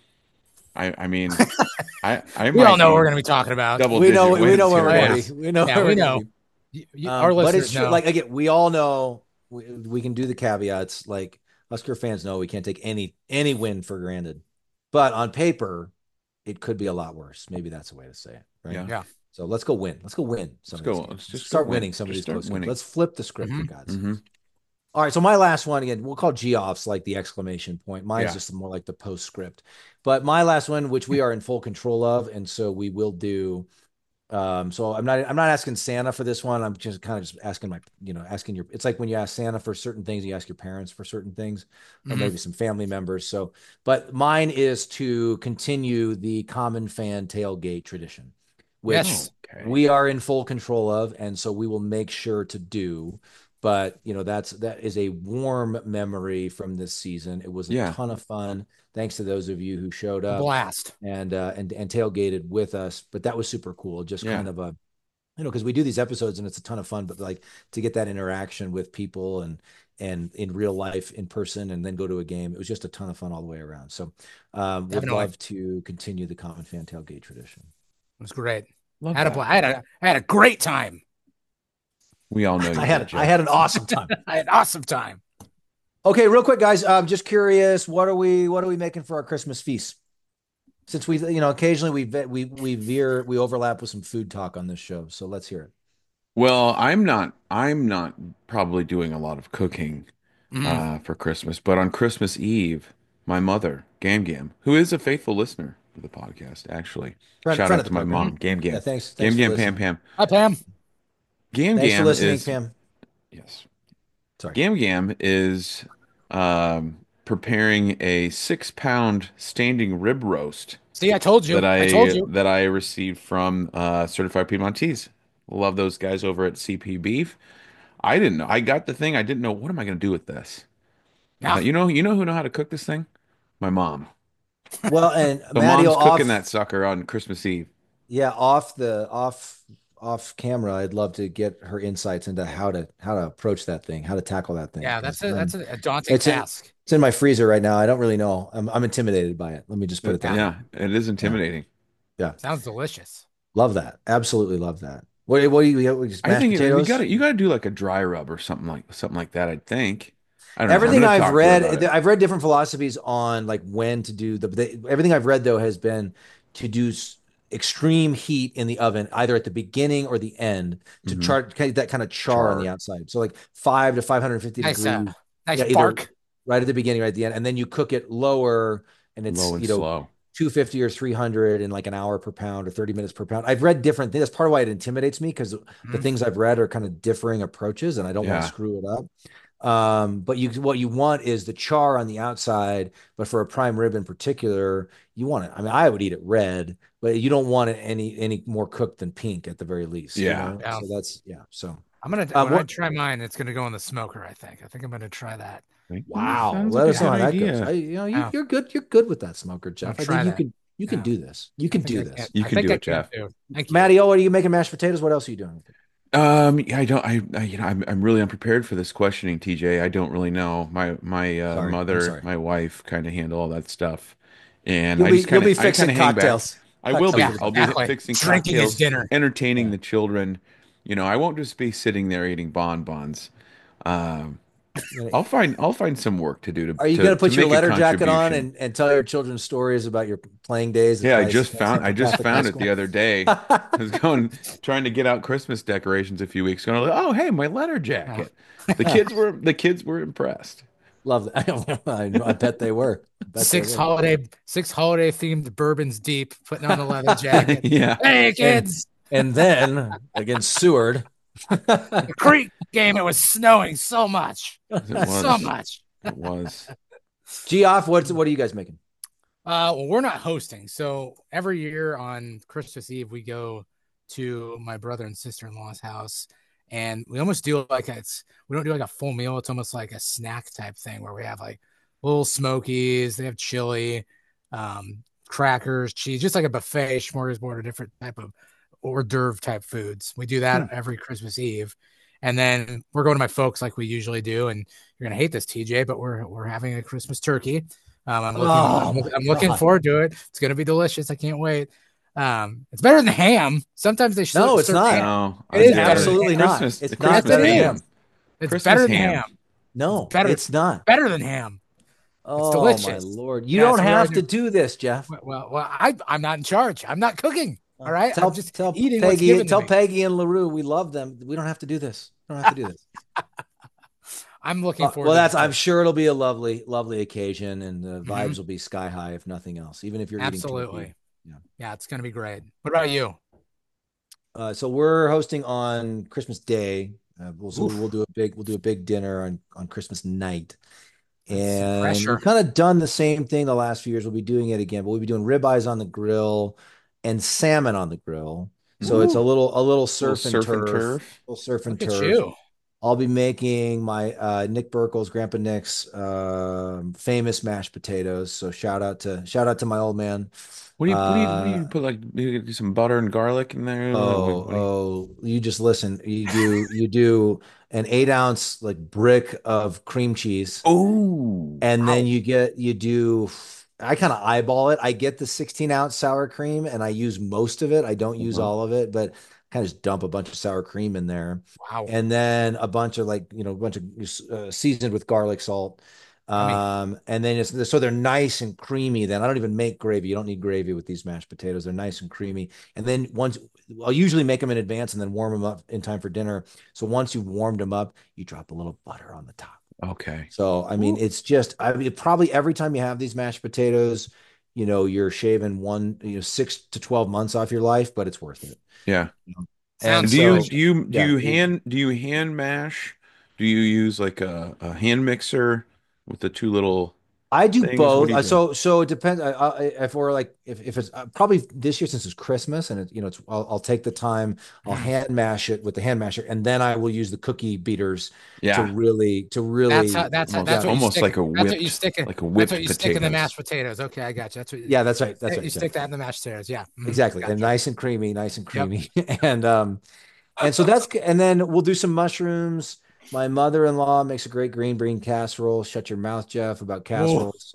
[SPEAKER 3] I I mean, I I
[SPEAKER 4] We
[SPEAKER 3] might
[SPEAKER 4] all know
[SPEAKER 3] be
[SPEAKER 4] what we're going to be talking about.
[SPEAKER 3] double
[SPEAKER 2] we know
[SPEAKER 3] digit
[SPEAKER 2] we
[SPEAKER 3] wins
[SPEAKER 2] know where
[SPEAKER 3] here,
[SPEAKER 2] we're going
[SPEAKER 3] boys.
[SPEAKER 2] to be. We know
[SPEAKER 4] Yeah,
[SPEAKER 2] where
[SPEAKER 4] we
[SPEAKER 2] we're
[SPEAKER 4] know.
[SPEAKER 2] going to be.
[SPEAKER 4] Y- y-
[SPEAKER 2] Um,
[SPEAKER 4] Our
[SPEAKER 2] but
[SPEAKER 4] listeners
[SPEAKER 2] it's true.
[SPEAKER 4] know.
[SPEAKER 2] Like again, we all know we, we can do the caveats. Like Husker fans know we can't take any any win for granted. But on paper, it could be a lot worse. Maybe that's a way to say it. Right.
[SPEAKER 3] Yeah.
[SPEAKER 4] Yeah.
[SPEAKER 2] So let's go win. Let's go win. Some
[SPEAKER 3] Let's
[SPEAKER 2] of these
[SPEAKER 3] go.
[SPEAKER 2] games.
[SPEAKER 3] Let's just
[SPEAKER 2] start
[SPEAKER 3] go win.
[SPEAKER 2] winning some
[SPEAKER 3] Just
[SPEAKER 2] of these
[SPEAKER 3] start
[SPEAKER 2] close games.
[SPEAKER 3] winning.
[SPEAKER 2] Let's flip the script
[SPEAKER 4] Mhm.
[SPEAKER 2] for God's sake.
[SPEAKER 3] Mhm.
[SPEAKER 2] All right, so my last one again, we'll call Geoff's like the exclamation point. Mine's
[SPEAKER 3] Yeah.
[SPEAKER 2] just more like the postscript. But my last one, which we are in full control of, and so we will do. Um, so I'm not I'm not asking Santa for this one. I'm just kind of just asking my, you know, asking your. It's like when you ask Santa for certain things, you ask your parents for certain things, or
[SPEAKER 4] Mhm.
[SPEAKER 2] maybe some family members. So, but mine is to continue the common fan tailgate tradition, which
[SPEAKER 4] Yes.
[SPEAKER 3] Okay.
[SPEAKER 2] we are in full control of, and so we will make sure to do. But you know, that's that is a warm memory from this season. It was a
[SPEAKER 3] Yeah.
[SPEAKER 2] ton of fun. Thanks to those of you who showed
[SPEAKER 4] A
[SPEAKER 2] up
[SPEAKER 4] blast.
[SPEAKER 2] and uh, and and tailgated with us. But that was super cool. Just
[SPEAKER 3] Yeah.
[SPEAKER 2] kind of a, you know, because we do these episodes and it's a ton of fun. But like to get that interaction with people and and in real life in person, and then go to a game, it was just a ton of fun all the way around. So um, would
[SPEAKER 4] Definitely.
[SPEAKER 2] love to continue the common fan tailgate tradition.
[SPEAKER 4] It was great.
[SPEAKER 3] Love
[SPEAKER 4] I had a
[SPEAKER 3] that.
[SPEAKER 4] bla- I had a I had a great time.
[SPEAKER 3] We all know you
[SPEAKER 2] I had
[SPEAKER 3] did, Jeff.
[SPEAKER 2] I had an awesome time.
[SPEAKER 4] I had an awesome time.
[SPEAKER 2] Okay, real quick, guys. I'm just curious. What are we What are we making for our Christmas feast? Since we, you know, occasionally we ve- we we veer we overlap with some food talk on this show, so let's hear it.
[SPEAKER 3] Well, I'm not. I'm not probably doing a lot of cooking
[SPEAKER 4] Mhm.
[SPEAKER 3] uh, for Christmas, but on Christmas Eve, my mother, Gam Gam, who is a faithful listener of the podcast, actually,
[SPEAKER 2] Friend-
[SPEAKER 3] shout
[SPEAKER 2] friend
[SPEAKER 3] out
[SPEAKER 2] of
[SPEAKER 3] to
[SPEAKER 2] the
[SPEAKER 3] my
[SPEAKER 2] program.
[SPEAKER 3] mom, Gam Gam,
[SPEAKER 2] Yeah, thanks.
[SPEAKER 3] Gam
[SPEAKER 2] thanks for
[SPEAKER 3] Gam, Pam
[SPEAKER 2] listening.
[SPEAKER 3] Pam,
[SPEAKER 4] Hi, Pam.
[SPEAKER 3] Gam
[SPEAKER 2] Thanks
[SPEAKER 3] Gam
[SPEAKER 2] for listening,
[SPEAKER 3] is
[SPEAKER 2] Pam.
[SPEAKER 3] yes,
[SPEAKER 2] Sorry.
[SPEAKER 3] Gam Gam is um, preparing a six pound standing rib roast
[SPEAKER 4] See, I told you.
[SPEAKER 3] that I,
[SPEAKER 4] I told you.
[SPEAKER 3] that I received from uh, Certified Piedmontese. Love those guys over at C P Beef. I didn't know. I got the thing. I didn't know what am I going to do with this. I
[SPEAKER 4] Yeah.
[SPEAKER 3] thought, you know, you know who know how to cook this thing? My mom.
[SPEAKER 2] Well, and
[SPEAKER 3] So
[SPEAKER 2] Maddie,
[SPEAKER 3] mom's
[SPEAKER 2] off,
[SPEAKER 3] cooking that sucker on Christmas Eve.
[SPEAKER 2] yeah, off the off off camera, I'd love to get her insights into how to how to approach that thing, how to tackle that thing.
[SPEAKER 4] Yeah, that's a
[SPEAKER 2] 'Cause, um,
[SPEAKER 4] that's a, a daunting
[SPEAKER 2] it's in-
[SPEAKER 4] task.
[SPEAKER 2] it's in my freezer right now. I don't really know. I'm I'm intimidated by it. Let me just put it that way.
[SPEAKER 3] Yeah, it is intimidating.
[SPEAKER 4] Sounds delicious.
[SPEAKER 2] Love that. Absolutely love that. What what do you, you just
[SPEAKER 3] I
[SPEAKER 2] mashed
[SPEAKER 3] think you
[SPEAKER 2] potatoes?
[SPEAKER 3] got to you got to do like a dry rub or something like something like that. I think. I don't know.
[SPEAKER 2] Everything
[SPEAKER 3] I'm gonna
[SPEAKER 2] I've
[SPEAKER 3] talk to her about
[SPEAKER 2] read,
[SPEAKER 3] it.
[SPEAKER 2] I've read different philosophies on like when to do the, the everything I've read though has been to do s- extreme heat in the oven, either at the beginning or the end to
[SPEAKER 3] Mhm.
[SPEAKER 2] char that kind of char on the
[SPEAKER 3] Char.
[SPEAKER 2] outside. So like five to five hundred fifty
[SPEAKER 4] Nice, uh,
[SPEAKER 2] degrees.
[SPEAKER 4] nice
[SPEAKER 2] Yeah, either
[SPEAKER 4] bark.
[SPEAKER 2] right at the beginning or at the end. And then you cook it lower and it's,
[SPEAKER 3] Low and
[SPEAKER 2] you know,
[SPEAKER 3] slow.
[SPEAKER 2] two fifty or three hundred in like an hour per pound or thirty minutes per pound. I've read different things. That's part of why it intimidates me because the
[SPEAKER 4] Mhm.
[SPEAKER 2] things I've read are kind of differing approaches and I don't want to
[SPEAKER 3] Yeah.
[SPEAKER 2] screw it up. Um, but you what you want is the char on the outside, but for a prime rib in particular, you want it. I mean, I would eat it red, but you don't want it any any more cooked than pink at the very least. You
[SPEAKER 3] Yeah.
[SPEAKER 2] know?
[SPEAKER 4] Yeah.
[SPEAKER 2] So that's yeah. So
[SPEAKER 4] I'm gonna
[SPEAKER 2] uh,
[SPEAKER 4] when I
[SPEAKER 2] what?
[SPEAKER 4] try mine, it's gonna go in the smoker. I think. I think I'm gonna try that.
[SPEAKER 3] Like, "Ooh,
[SPEAKER 2] Wow,
[SPEAKER 3] sounds
[SPEAKER 2] let
[SPEAKER 3] like a
[SPEAKER 2] us know
[SPEAKER 3] good
[SPEAKER 2] how that goes.
[SPEAKER 3] idea."
[SPEAKER 2] I, you know, you,
[SPEAKER 4] Yeah.
[SPEAKER 2] you're good. You're good with that smoker, Jeff.
[SPEAKER 4] I'll
[SPEAKER 2] I
[SPEAKER 4] try
[SPEAKER 2] think you
[SPEAKER 4] that.
[SPEAKER 2] could you can
[SPEAKER 4] Yeah.
[SPEAKER 2] do this. You
[SPEAKER 4] I
[SPEAKER 2] can
[SPEAKER 4] think
[SPEAKER 2] do
[SPEAKER 4] I
[SPEAKER 2] this.
[SPEAKER 4] can.
[SPEAKER 3] You
[SPEAKER 4] I
[SPEAKER 3] can
[SPEAKER 4] think
[SPEAKER 3] do
[SPEAKER 4] I
[SPEAKER 3] it, Jeff.
[SPEAKER 4] too. Thank you.
[SPEAKER 2] Maddie, oh, are you making mashed potatoes? What else are you doing?
[SPEAKER 3] Um, yeah, I don't. I, I you know, I'm I'm really unprepared for this questioning, T J. I don't really know. My my uh,
[SPEAKER 2] Sorry, I'm
[SPEAKER 3] mother,
[SPEAKER 2] sorry.
[SPEAKER 3] my wife, kind of handle all that stuff, and
[SPEAKER 2] You'll
[SPEAKER 3] I
[SPEAKER 2] be
[SPEAKER 3] just
[SPEAKER 2] you'll
[SPEAKER 3] kind
[SPEAKER 2] be
[SPEAKER 3] of I kind
[SPEAKER 2] fixing
[SPEAKER 3] of hang back.
[SPEAKER 2] cocktails.
[SPEAKER 3] I will be.
[SPEAKER 4] Yeah,
[SPEAKER 2] Cocktails.
[SPEAKER 3] I'll be
[SPEAKER 4] exactly.
[SPEAKER 3] fixing
[SPEAKER 4] Drinking his
[SPEAKER 3] cocktails,
[SPEAKER 4] dinner.
[SPEAKER 3] entertaining
[SPEAKER 2] Yeah.
[SPEAKER 3] the children. You know, I won't just be sitting there eating bonbons. Um, I'll find I'll find some work to do to
[SPEAKER 2] Are you
[SPEAKER 3] to
[SPEAKER 2] going to
[SPEAKER 3] to
[SPEAKER 2] put your
[SPEAKER 3] make a
[SPEAKER 2] letter jacket on
[SPEAKER 3] contribution.
[SPEAKER 2] and, and tell your children stories about your playing days at
[SPEAKER 3] Yeah, I
[SPEAKER 2] Vice,
[SPEAKER 3] just
[SPEAKER 2] Vice
[SPEAKER 3] found I
[SPEAKER 2] Central
[SPEAKER 3] just
[SPEAKER 2] Catholic High
[SPEAKER 3] found it
[SPEAKER 2] School?
[SPEAKER 3] the other day. I was going trying to get out Christmas decorations a few weeks ago. And I was like, oh, hey, my letter
[SPEAKER 4] Yeah.
[SPEAKER 3] jacket. The kids were the kids were impressed.
[SPEAKER 2] Love that. I, I bet they were. I bet they
[SPEAKER 4] Six
[SPEAKER 2] were.
[SPEAKER 4] holiday, six holiday themed bourbons deep, putting on the leather jacket.
[SPEAKER 3] Yeah.
[SPEAKER 4] Hey
[SPEAKER 2] And
[SPEAKER 4] kids,
[SPEAKER 2] and then against Seward.
[SPEAKER 4] the Creek game. It was snowing so much,
[SPEAKER 3] It
[SPEAKER 4] so
[SPEAKER 3] was.
[SPEAKER 4] much.
[SPEAKER 3] It was.
[SPEAKER 2] Geoff, what's what are you guys making?
[SPEAKER 4] Uh, well, we're not hosting, so every year on Christmas Eve we go to my brother and sister in law's house, and we almost do like a, it's we don't do like a full meal. It's almost like a snack type thing where we have like little smokies. They have chili, um, crackers, cheese, just like a buffet smorgasbord of different type of hors d'oeuvre type foods. We do that
[SPEAKER 2] Hmm.
[SPEAKER 4] every Christmas Eve, and then we're going to my folks like we usually do. And you're gonna hate this, T J, but we're we're having a Christmas turkey. Um, I'm looking,
[SPEAKER 2] Oh
[SPEAKER 4] I'm,
[SPEAKER 2] my
[SPEAKER 4] I'm looking
[SPEAKER 2] God.
[SPEAKER 4] forward to it. It's going to be delicious. I can't wait. Um, it's better than ham. Sometimes they should.
[SPEAKER 2] No, it's
[SPEAKER 4] serve
[SPEAKER 2] not.
[SPEAKER 4] ham.
[SPEAKER 3] No,
[SPEAKER 4] It
[SPEAKER 3] I
[SPEAKER 4] is
[SPEAKER 3] get
[SPEAKER 4] better
[SPEAKER 3] it.
[SPEAKER 4] than
[SPEAKER 2] Absolutely
[SPEAKER 4] ham.
[SPEAKER 2] not.
[SPEAKER 3] Christmas,
[SPEAKER 2] It's
[SPEAKER 3] the
[SPEAKER 2] not
[SPEAKER 3] Christmas
[SPEAKER 4] better than
[SPEAKER 3] ham.
[SPEAKER 4] ham. It's
[SPEAKER 3] Christmas
[SPEAKER 4] better than
[SPEAKER 3] ham.
[SPEAKER 4] ham.
[SPEAKER 2] No,
[SPEAKER 4] It's better.
[SPEAKER 2] it's not.
[SPEAKER 4] Better than ham.
[SPEAKER 2] Oh
[SPEAKER 4] delicious.
[SPEAKER 2] my Lord. You
[SPEAKER 4] Yeah,
[SPEAKER 2] don't
[SPEAKER 4] so we
[SPEAKER 2] have
[SPEAKER 4] already-
[SPEAKER 2] to do this, Jeff.
[SPEAKER 4] Well, well, well, I, I'm not in charge. I'm not cooking. All right.
[SPEAKER 2] Tell,
[SPEAKER 4] I'm just
[SPEAKER 2] tell
[SPEAKER 4] eating what's
[SPEAKER 2] Peggy,
[SPEAKER 4] given to
[SPEAKER 2] tell
[SPEAKER 4] me.
[SPEAKER 2] Peggy and LaRue we love them. We don't have to do this. We don't have to do this.
[SPEAKER 4] I'm looking
[SPEAKER 2] Uh,
[SPEAKER 4] forward.
[SPEAKER 2] well,
[SPEAKER 4] to
[SPEAKER 2] that's
[SPEAKER 4] this.
[SPEAKER 2] I'm sure it'll be a lovely, lovely occasion, and the
[SPEAKER 4] Mhm.
[SPEAKER 2] vibes will be sky high if nothing else. Even if you're eating
[SPEAKER 4] Absolutely.
[SPEAKER 2] turkey. Yeah.
[SPEAKER 4] Yeah, it's going to be great. What about you?
[SPEAKER 2] Uh, so we're hosting on Christmas Day. Uh, we'll, so
[SPEAKER 4] Oof.
[SPEAKER 2] we'll do a big we'll do a big dinner on on Christmas night,
[SPEAKER 4] That's
[SPEAKER 2] and
[SPEAKER 4] pressure.
[SPEAKER 2] we've kind of done the same thing the last few years. We'll be doing it again, but we'll be doing ribeyes on the grill and salmon on the grill. So it's a
[SPEAKER 3] Ooh.
[SPEAKER 2] little a little
[SPEAKER 3] Little
[SPEAKER 2] surf and
[SPEAKER 3] surf and
[SPEAKER 2] turf,
[SPEAKER 3] turf.
[SPEAKER 2] little surf and
[SPEAKER 4] Look at
[SPEAKER 2] turf.
[SPEAKER 4] you.
[SPEAKER 2] I'll be making my uh, Nick Burkle's Grandpa Nick's um famous mashed potatoes. So shout out to shout out to my old man.
[SPEAKER 3] What do you what do you what do
[SPEAKER 2] Uh,
[SPEAKER 3] you put like you do some butter and garlic in there? What-
[SPEAKER 2] Oh,
[SPEAKER 3] what- what do you-
[SPEAKER 2] oh, you just listen. You do you do an eight ounce like brick of cream cheese,
[SPEAKER 3] Oh,
[SPEAKER 2] and
[SPEAKER 4] Wow.
[SPEAKER 2] then you get you do. I kind of eyeball it. I get the sixteen ounce sour cream, and I use most of it. I don't use
[SPEAKER 3] Uh-huh.
[SPEAKER 2] all of it, but kind of just dump a bunch of sour cream in there,
[SPEAKER 4] Wow.
[SPEAKER 2] and then a bunch of like you know a bunch of uh, seasoned with garlic salt.
[SPEAKER 4] Yummy.
[SPEAKER 2] Um, and then it's so they're nice and creamy. Then I don't even make gravy. You don't need gravy with these mashed potatoes. They're nice and creamy. And then once I'll usually make them in advance and then warm them up in time for dinner. So once you've warmed them up, you drop a little butter on the top.
[SPEAKER 3] Okay.
[SPEAKER 2] So I mean, it's just I mean, probably every time you have these mashed potatoes, you know, you're shaving one, you know, six to twelve months off your life, but it's worth it.
[SPEAKER 3] Yeah.
[SPEAKER 2] And
[SPEAKER 4] Sounds
[SPEAKER 3] Do you
[SPEAKER 2] so,
[SPEAKER 3] do you do
[SPEAKER 2] yeah,
[SPEAKER 3] you
[SPEAKER 2] it-
[SPEAKER 3] hand do you hand mash? Do you use like a, a hand mixer with the two little
[SPEAKER 2] I do
[SPEAKER 3] things? What
[SPEAKER 2] both.
[SPEAKER 3] do you
[SPEAKER 2] Uh,
[SPEAKER 3] do?
[SPEAKER 2] So so it depends. I, I, if we're like if, if it's uh, probably this year since it's Christmas and it, you know it's I'll, I'll take the time. I'll
[SPEAKER 4] Mm.
[SPEAKER 2] hand mash it with the hand masher, and then I will use the cookie beaters to
[SPEAKER 3] Yeah,
[SPEAKER 2] really to really.
[SPEAKER 4] That's how. That's how.
[SPEAKER 3] almost,
[SPEAKER 4] That's what you
[SPEAKER 3] almost
[SPEAKER 4] stick.
[SPEAKER 3] like a
[SPEAKER 4] That's what you
[SPEAKER 3] whipped
[SPEAKER 4] stick it.
[SPEAKER 3] like a
[SPEAKER 4] That's
[SPEAKER 3] whipped
[SPEAKER 4] what you stick in the
[SPEAKER 3] potatoes.
[SPEAKER 4] mashed potatoes. Okay, I got you. That's what.
[SPEAKER 2] Yeah, that's right. That's
[SPEAKER 4] You
[SPEAKER 2] right.
[SPEAKER 4] stick
[SPEAKER 2] Jeff.
[SPEAKER 4] that in the mashed potatoes. Yeah. Mhm.
[SPEAKER 2] Exactly, and
[SPEAKER 4] Gotcha.
[SPEAKER 2] nice and creamy, nice and
[SPEAKER 4] Yep.
[SPEAKER 2] creamy, and um, and so that's and then we'll do some mushrooms. My mother-in-law makes a great green bean casserole. Shut your mouth, Jeff, about
[SPEAKER 4] Whoa.
[SPEAKER 2] casseroles.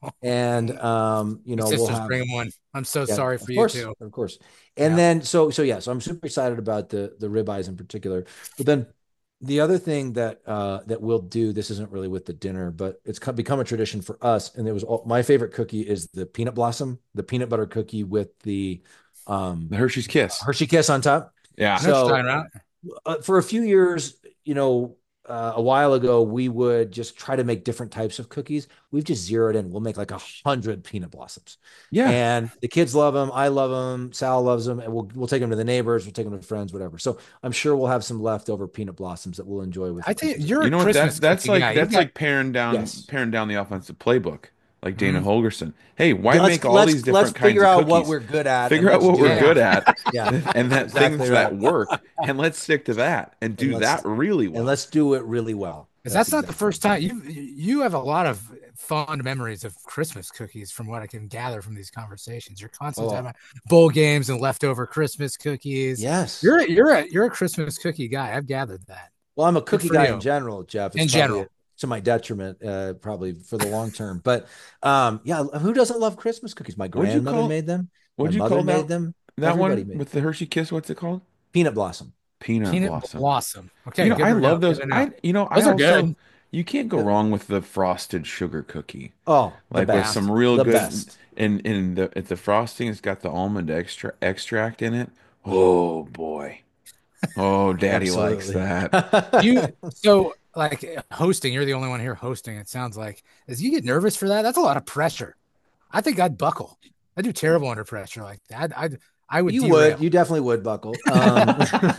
[SPEAKER 2] And um, you
[SPEAKER 4] My
[SPEAKER 2] know, we'll
[SPEAKER 4] sister's
[SPEAKER 2] have
[SPEAKER 4] bringing one. I'm so
[SPEAKER 2] yeah,
[SPEAKER 4] sorry
[SPEAKER 2] of
[SPEAKER 4] for you
[SPEAKER 2] course,
[SPEAKER 4] too.
[SPEAKER 2] of course. And
[SPEAKER 4] Yeah.
[SPEAKER 2] then so so yeah, so I'm super excited about the the ribeyes in particular. But then The other thing that uh, that we'll do, this isn't really with the dinner, but it's become a tradition for us. And it was all, my favorite cookie is the peanut blossom, the peanut butter cookie with the um,
[SPEAKER 3] The Hershey's Kiss.
[SPEAKER 2] Hershey Kiss on top.
[SPEAKER 3] Yeah.
[SPEAKER 2] So uh, for a few years, you know, uh, a while ago, we would just try to make different types of cookies. We've just zeroed in. We'll make like a hundred peanut blossoms.
[SPEAKER 3] Yeah.
[SPEAKER 2] And the kids love them. I love them. Sal loves them. And we'll, we'll take them to the neighbors. We'll take them to friends, whatever. So I'm sure we'll have some leftover peanut blossoms that we'll enjoy with.
[SPEAKER 4] I think you're
[SPEAKER 3] you know
[SPEAKER 4] a
[SPEAKER 3] what
[SPEAKER 4] Christmas
[SPEAKER 3] that, that's like.
[SPEAKER 4] guy.
[SPEAKER 3] That's
[SPEAKER 4] got,
[SPEAKER 3] like paring down, yes. paring down the offensive playbook. Like Dana
[SPEAKER 2] mm-hmm.
[SPEAKER 3] Holgerson. Hey, why
[SPEAKER 2] let's,
[SPEAKER 3] make all
[SPEAKER 2] let's,
[SPEAKER 3] these different
[SPEAKER 2] let's
[SPEAKER 3] kinds
[SPEAKER 2] figure
[SPEAKER 3] of
[SPEAKER 2] out
[SPEAKER 3] cookies?
[SPEAKER 2] what we're good at.
[SPEAKER 3] Figure out what we're
[SPEAKER 2] it.
[SPEAKER 3] good at.
[SPEAKER 2] Yeah.
[SPEAKER 3] And that
[SPEAKER 2] exactly
[SPEAKER 3] things
[SPEAKER 2] right.
[SPEAKER 3] that work. And let's stick to that and do and that really well.
[SPEAKER 2] And let's do it really well.
[SPEAKER 4] That's, that's exactly. Not the first time. You you have a lot of fond memories of Christmas cookies from what I can gather from these conversations. You're constantly oh. talking about bowl games and leftover Christmas cookies.
[SPEAKER 2] Yes.
[SPEAKER 4] You're you're a you're a Christmas cookie guy. I've gathered that.
[SPEAKER 2] Well, I'm a cookie guy you. in general, Jeff. It's
[SPEAKER 4] in general.
[SPEAKER 2] To my detriment, uh, probably for the long term. But um, yeah, who doesn't love Christmas cookies? My grandmother call, made them.
[SPEAKER 3] What'd
[SPEAKER 2] my
[SPEAKER 3] you
[SPEAKER 2] mother
[SPEAKER 3] call
[SPEAKER 2] made
[SPEAKER 3] that,
[SPEAKER 2] them.
[SPEAKER 3] That
[SPEAKER 2] Everybody
[SPEAKER 3] one
[SPEAKER 2] made
[SPEAKER 3] with
[SPEAKER 2] them.
[SPEAKER 3] the Hershey Kiss? What's it called?
[SPEAKER 2] Peanut blossom.
[SPEAKER 3] Peanut,
[SPEAKER 4] Peanut
[SPEAKER 3] blossom.
[SPEAKER 4] blossom. Okay,
[SPEAKER 3] you know, I love those. I, you know,
[SPEAKER 4] those
[SPEAKER 3] I
[SPEAKER 4] are
[SPEAKER 3] also,
[SPEAKER 4] good.
[SPEAKER 3] You can't go wrong with the frosted sugar cookie.
[SPEAKER 2] Oh,
[SPEAKER 3] like
[SPEAKER 2] best.
[SPEAKER 3] with some real
[SPEAKER 2] the
[SPEAKER 3] good.
[SPEAKER 2] Best.
[SPEAKER 3] And and the the frosting has got the almond extra extract in it. Oh boy. Oh, Daddy likes that.
[SPEAKER 4] You so. Like hosting, you're the only one here hosting. It sounds like, as you get nervous for that, that's a lot of pressure. I think I'd buckle. I do terrible under pressure like that. I'd, I'd I would.
[SPEAKER 2] You
[SPEAKER 4] derail.
[SPEAKER 2] would. You definitely would buckle. Um,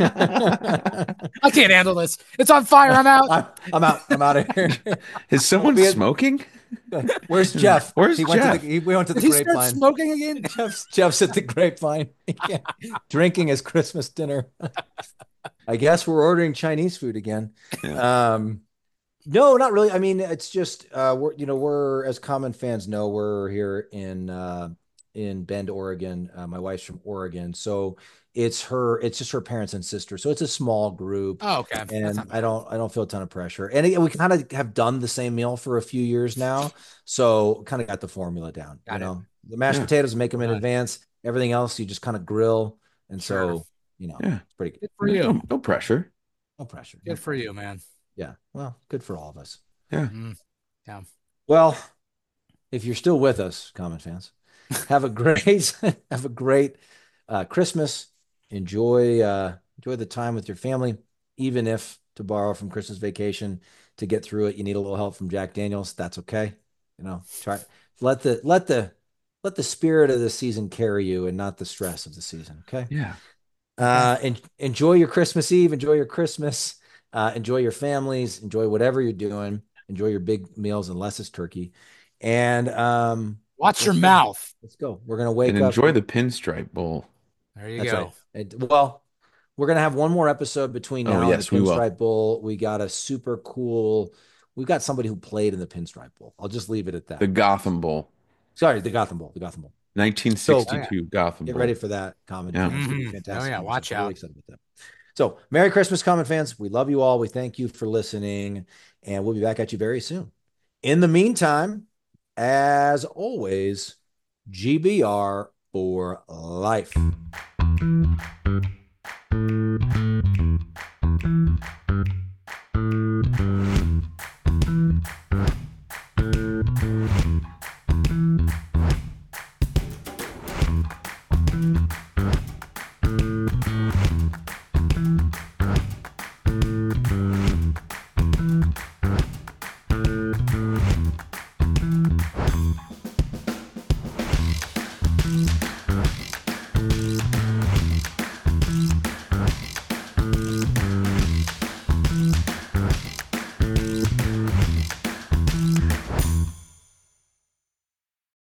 [SPEAKER 4] I can't handle this. It's on fire. I'm out.
[SPEAKER 2] I'm, I'm out. I'm out of here.
[SPEAKER 3] Is someone
[SPEAKER 2] had,
[SPEAKER 3] smoking?
[SPEAKER 2] Where's Jeff?
[SPEAKER 3] Where's
[SPEAKER 2] he
[SPEAKER 3] Jeff?
[SPEAKER 2] Went to the, he went to the
[SPEAKER 4] Did
[SPEAKER 2] grapevine.
[SPEAKER 4] He start smoking again?
[SPEAKER 2] Jeff's, Jeff's at the grapevine, yeah. drinking his Christmas dinner. I guess we're ordering Chinese food again. Yeah. Um, no, not really. I mean, it's just uh, we're you know we're as common fans know we're here in uh, in Bend, Oregon. Uh, my wife's from Oregon, so it's her. It's just her parents and sister. So it's a small group.
[SPEAKER 4] Oh, okay.
[SPEAKER 2] And I don't I don't feel a ton of pressure. And it, we kind of have done the same meal for a few years now, so kind of got the formula down. Got you it. know, the mashed yeah. potatoes, make them in right. advance. Everything else you just kind of grill, and
[SPEAKER 4] sure.
[SPEAKER 2] so. You know,
[SPEAKER 3] yeah,
[SPEAKER 2] it's pretty good.
[SPEAKER 4] Good for you.
[SPEAKER 3] No, no pressure.
[SPEAKER 2] No pressure.
[SPEAKER 4] Good
[SPEAKER 2] no
[SPEAKER 4] for
[SPEAKER 2] pressure.
[SPEAKER 4] you, man.
[SPEAKER 2] Yeah. Well, good for all of us.
[SPEAKER 3] Yeah.
[SPEAKER 4] Mm-hmm. Yeah.
[SPEAKER 2] Well, if you're still with us, Common fans, have a great, have a great uh, Christmas. Enjoy, uh, enjoy the time with your family. Even if, to borrow from Christmas Vacation, to get through it, you need a little help from Jack Daniels. That's okay. You know, try let the let the let the spirit of the season carry you, and not the stress of the season. Okay.
[SPEAKER 3] Yeah.
[SPEAKER 2] Uh, and enjoy your Christmas Eve, enjoy your Christmas, uh, enjoy your families, enjoy whatever you're doing, enjoy your big meals unless it's turkey. And um,
[SPEAKER 4] watch your
[SPEAKER 2] go.
[SPEAKER 4] mouth.
[SPEAKER 2] Let's go. We're gonna wake
[SPEAKER 3] and
[SPEAKER 2] up.
[SPEAKER 3] Enjoy the Pinstripe Bowl.
[SPEAKER 4] There you
[SPEAKER 2] That's
[SPEAKER 4] go.
[SPEAKER 2] Right. And, well, we're gonna have one more episode between now
[SPEAKER 3] oh, yes,
[SPEAKER 2] and the Pinstripe
[SPEAKER 3] we
[SPEAKER 2] Bowl. We got a super cool. We got somebody who played in the Pinstripe Bowl. I'll just leave it at that.
[SPEAKER 3] The Gotham Bowl.
[SPEAKER 2] Sorry, the Gotham Bowl. The Gotham Bowl.
[SPEAKER 3] nineteen sixty-two
[SPEAKER 2] so,
[SPEAKER 3] Gotham
[SPEAKER 2] Get
[SPEAKER 3] Bowl.
[SPEAKER 2] ready for that, Common
[SPEAKER 3] yeah.
[SPEAKER 2] fans.
[SPEAKER 4] Mm-hmm.
[SPEAKER 2] Fantastic.
[SPEAKER 4] Oh yeah, watch out.
[SPEAKER 2] Really excited about that. So, Merry Christmas, Common fans. We love you all. We thank you for listening, and we'll be back at you very soon. In the meantime, as always, G B R for life.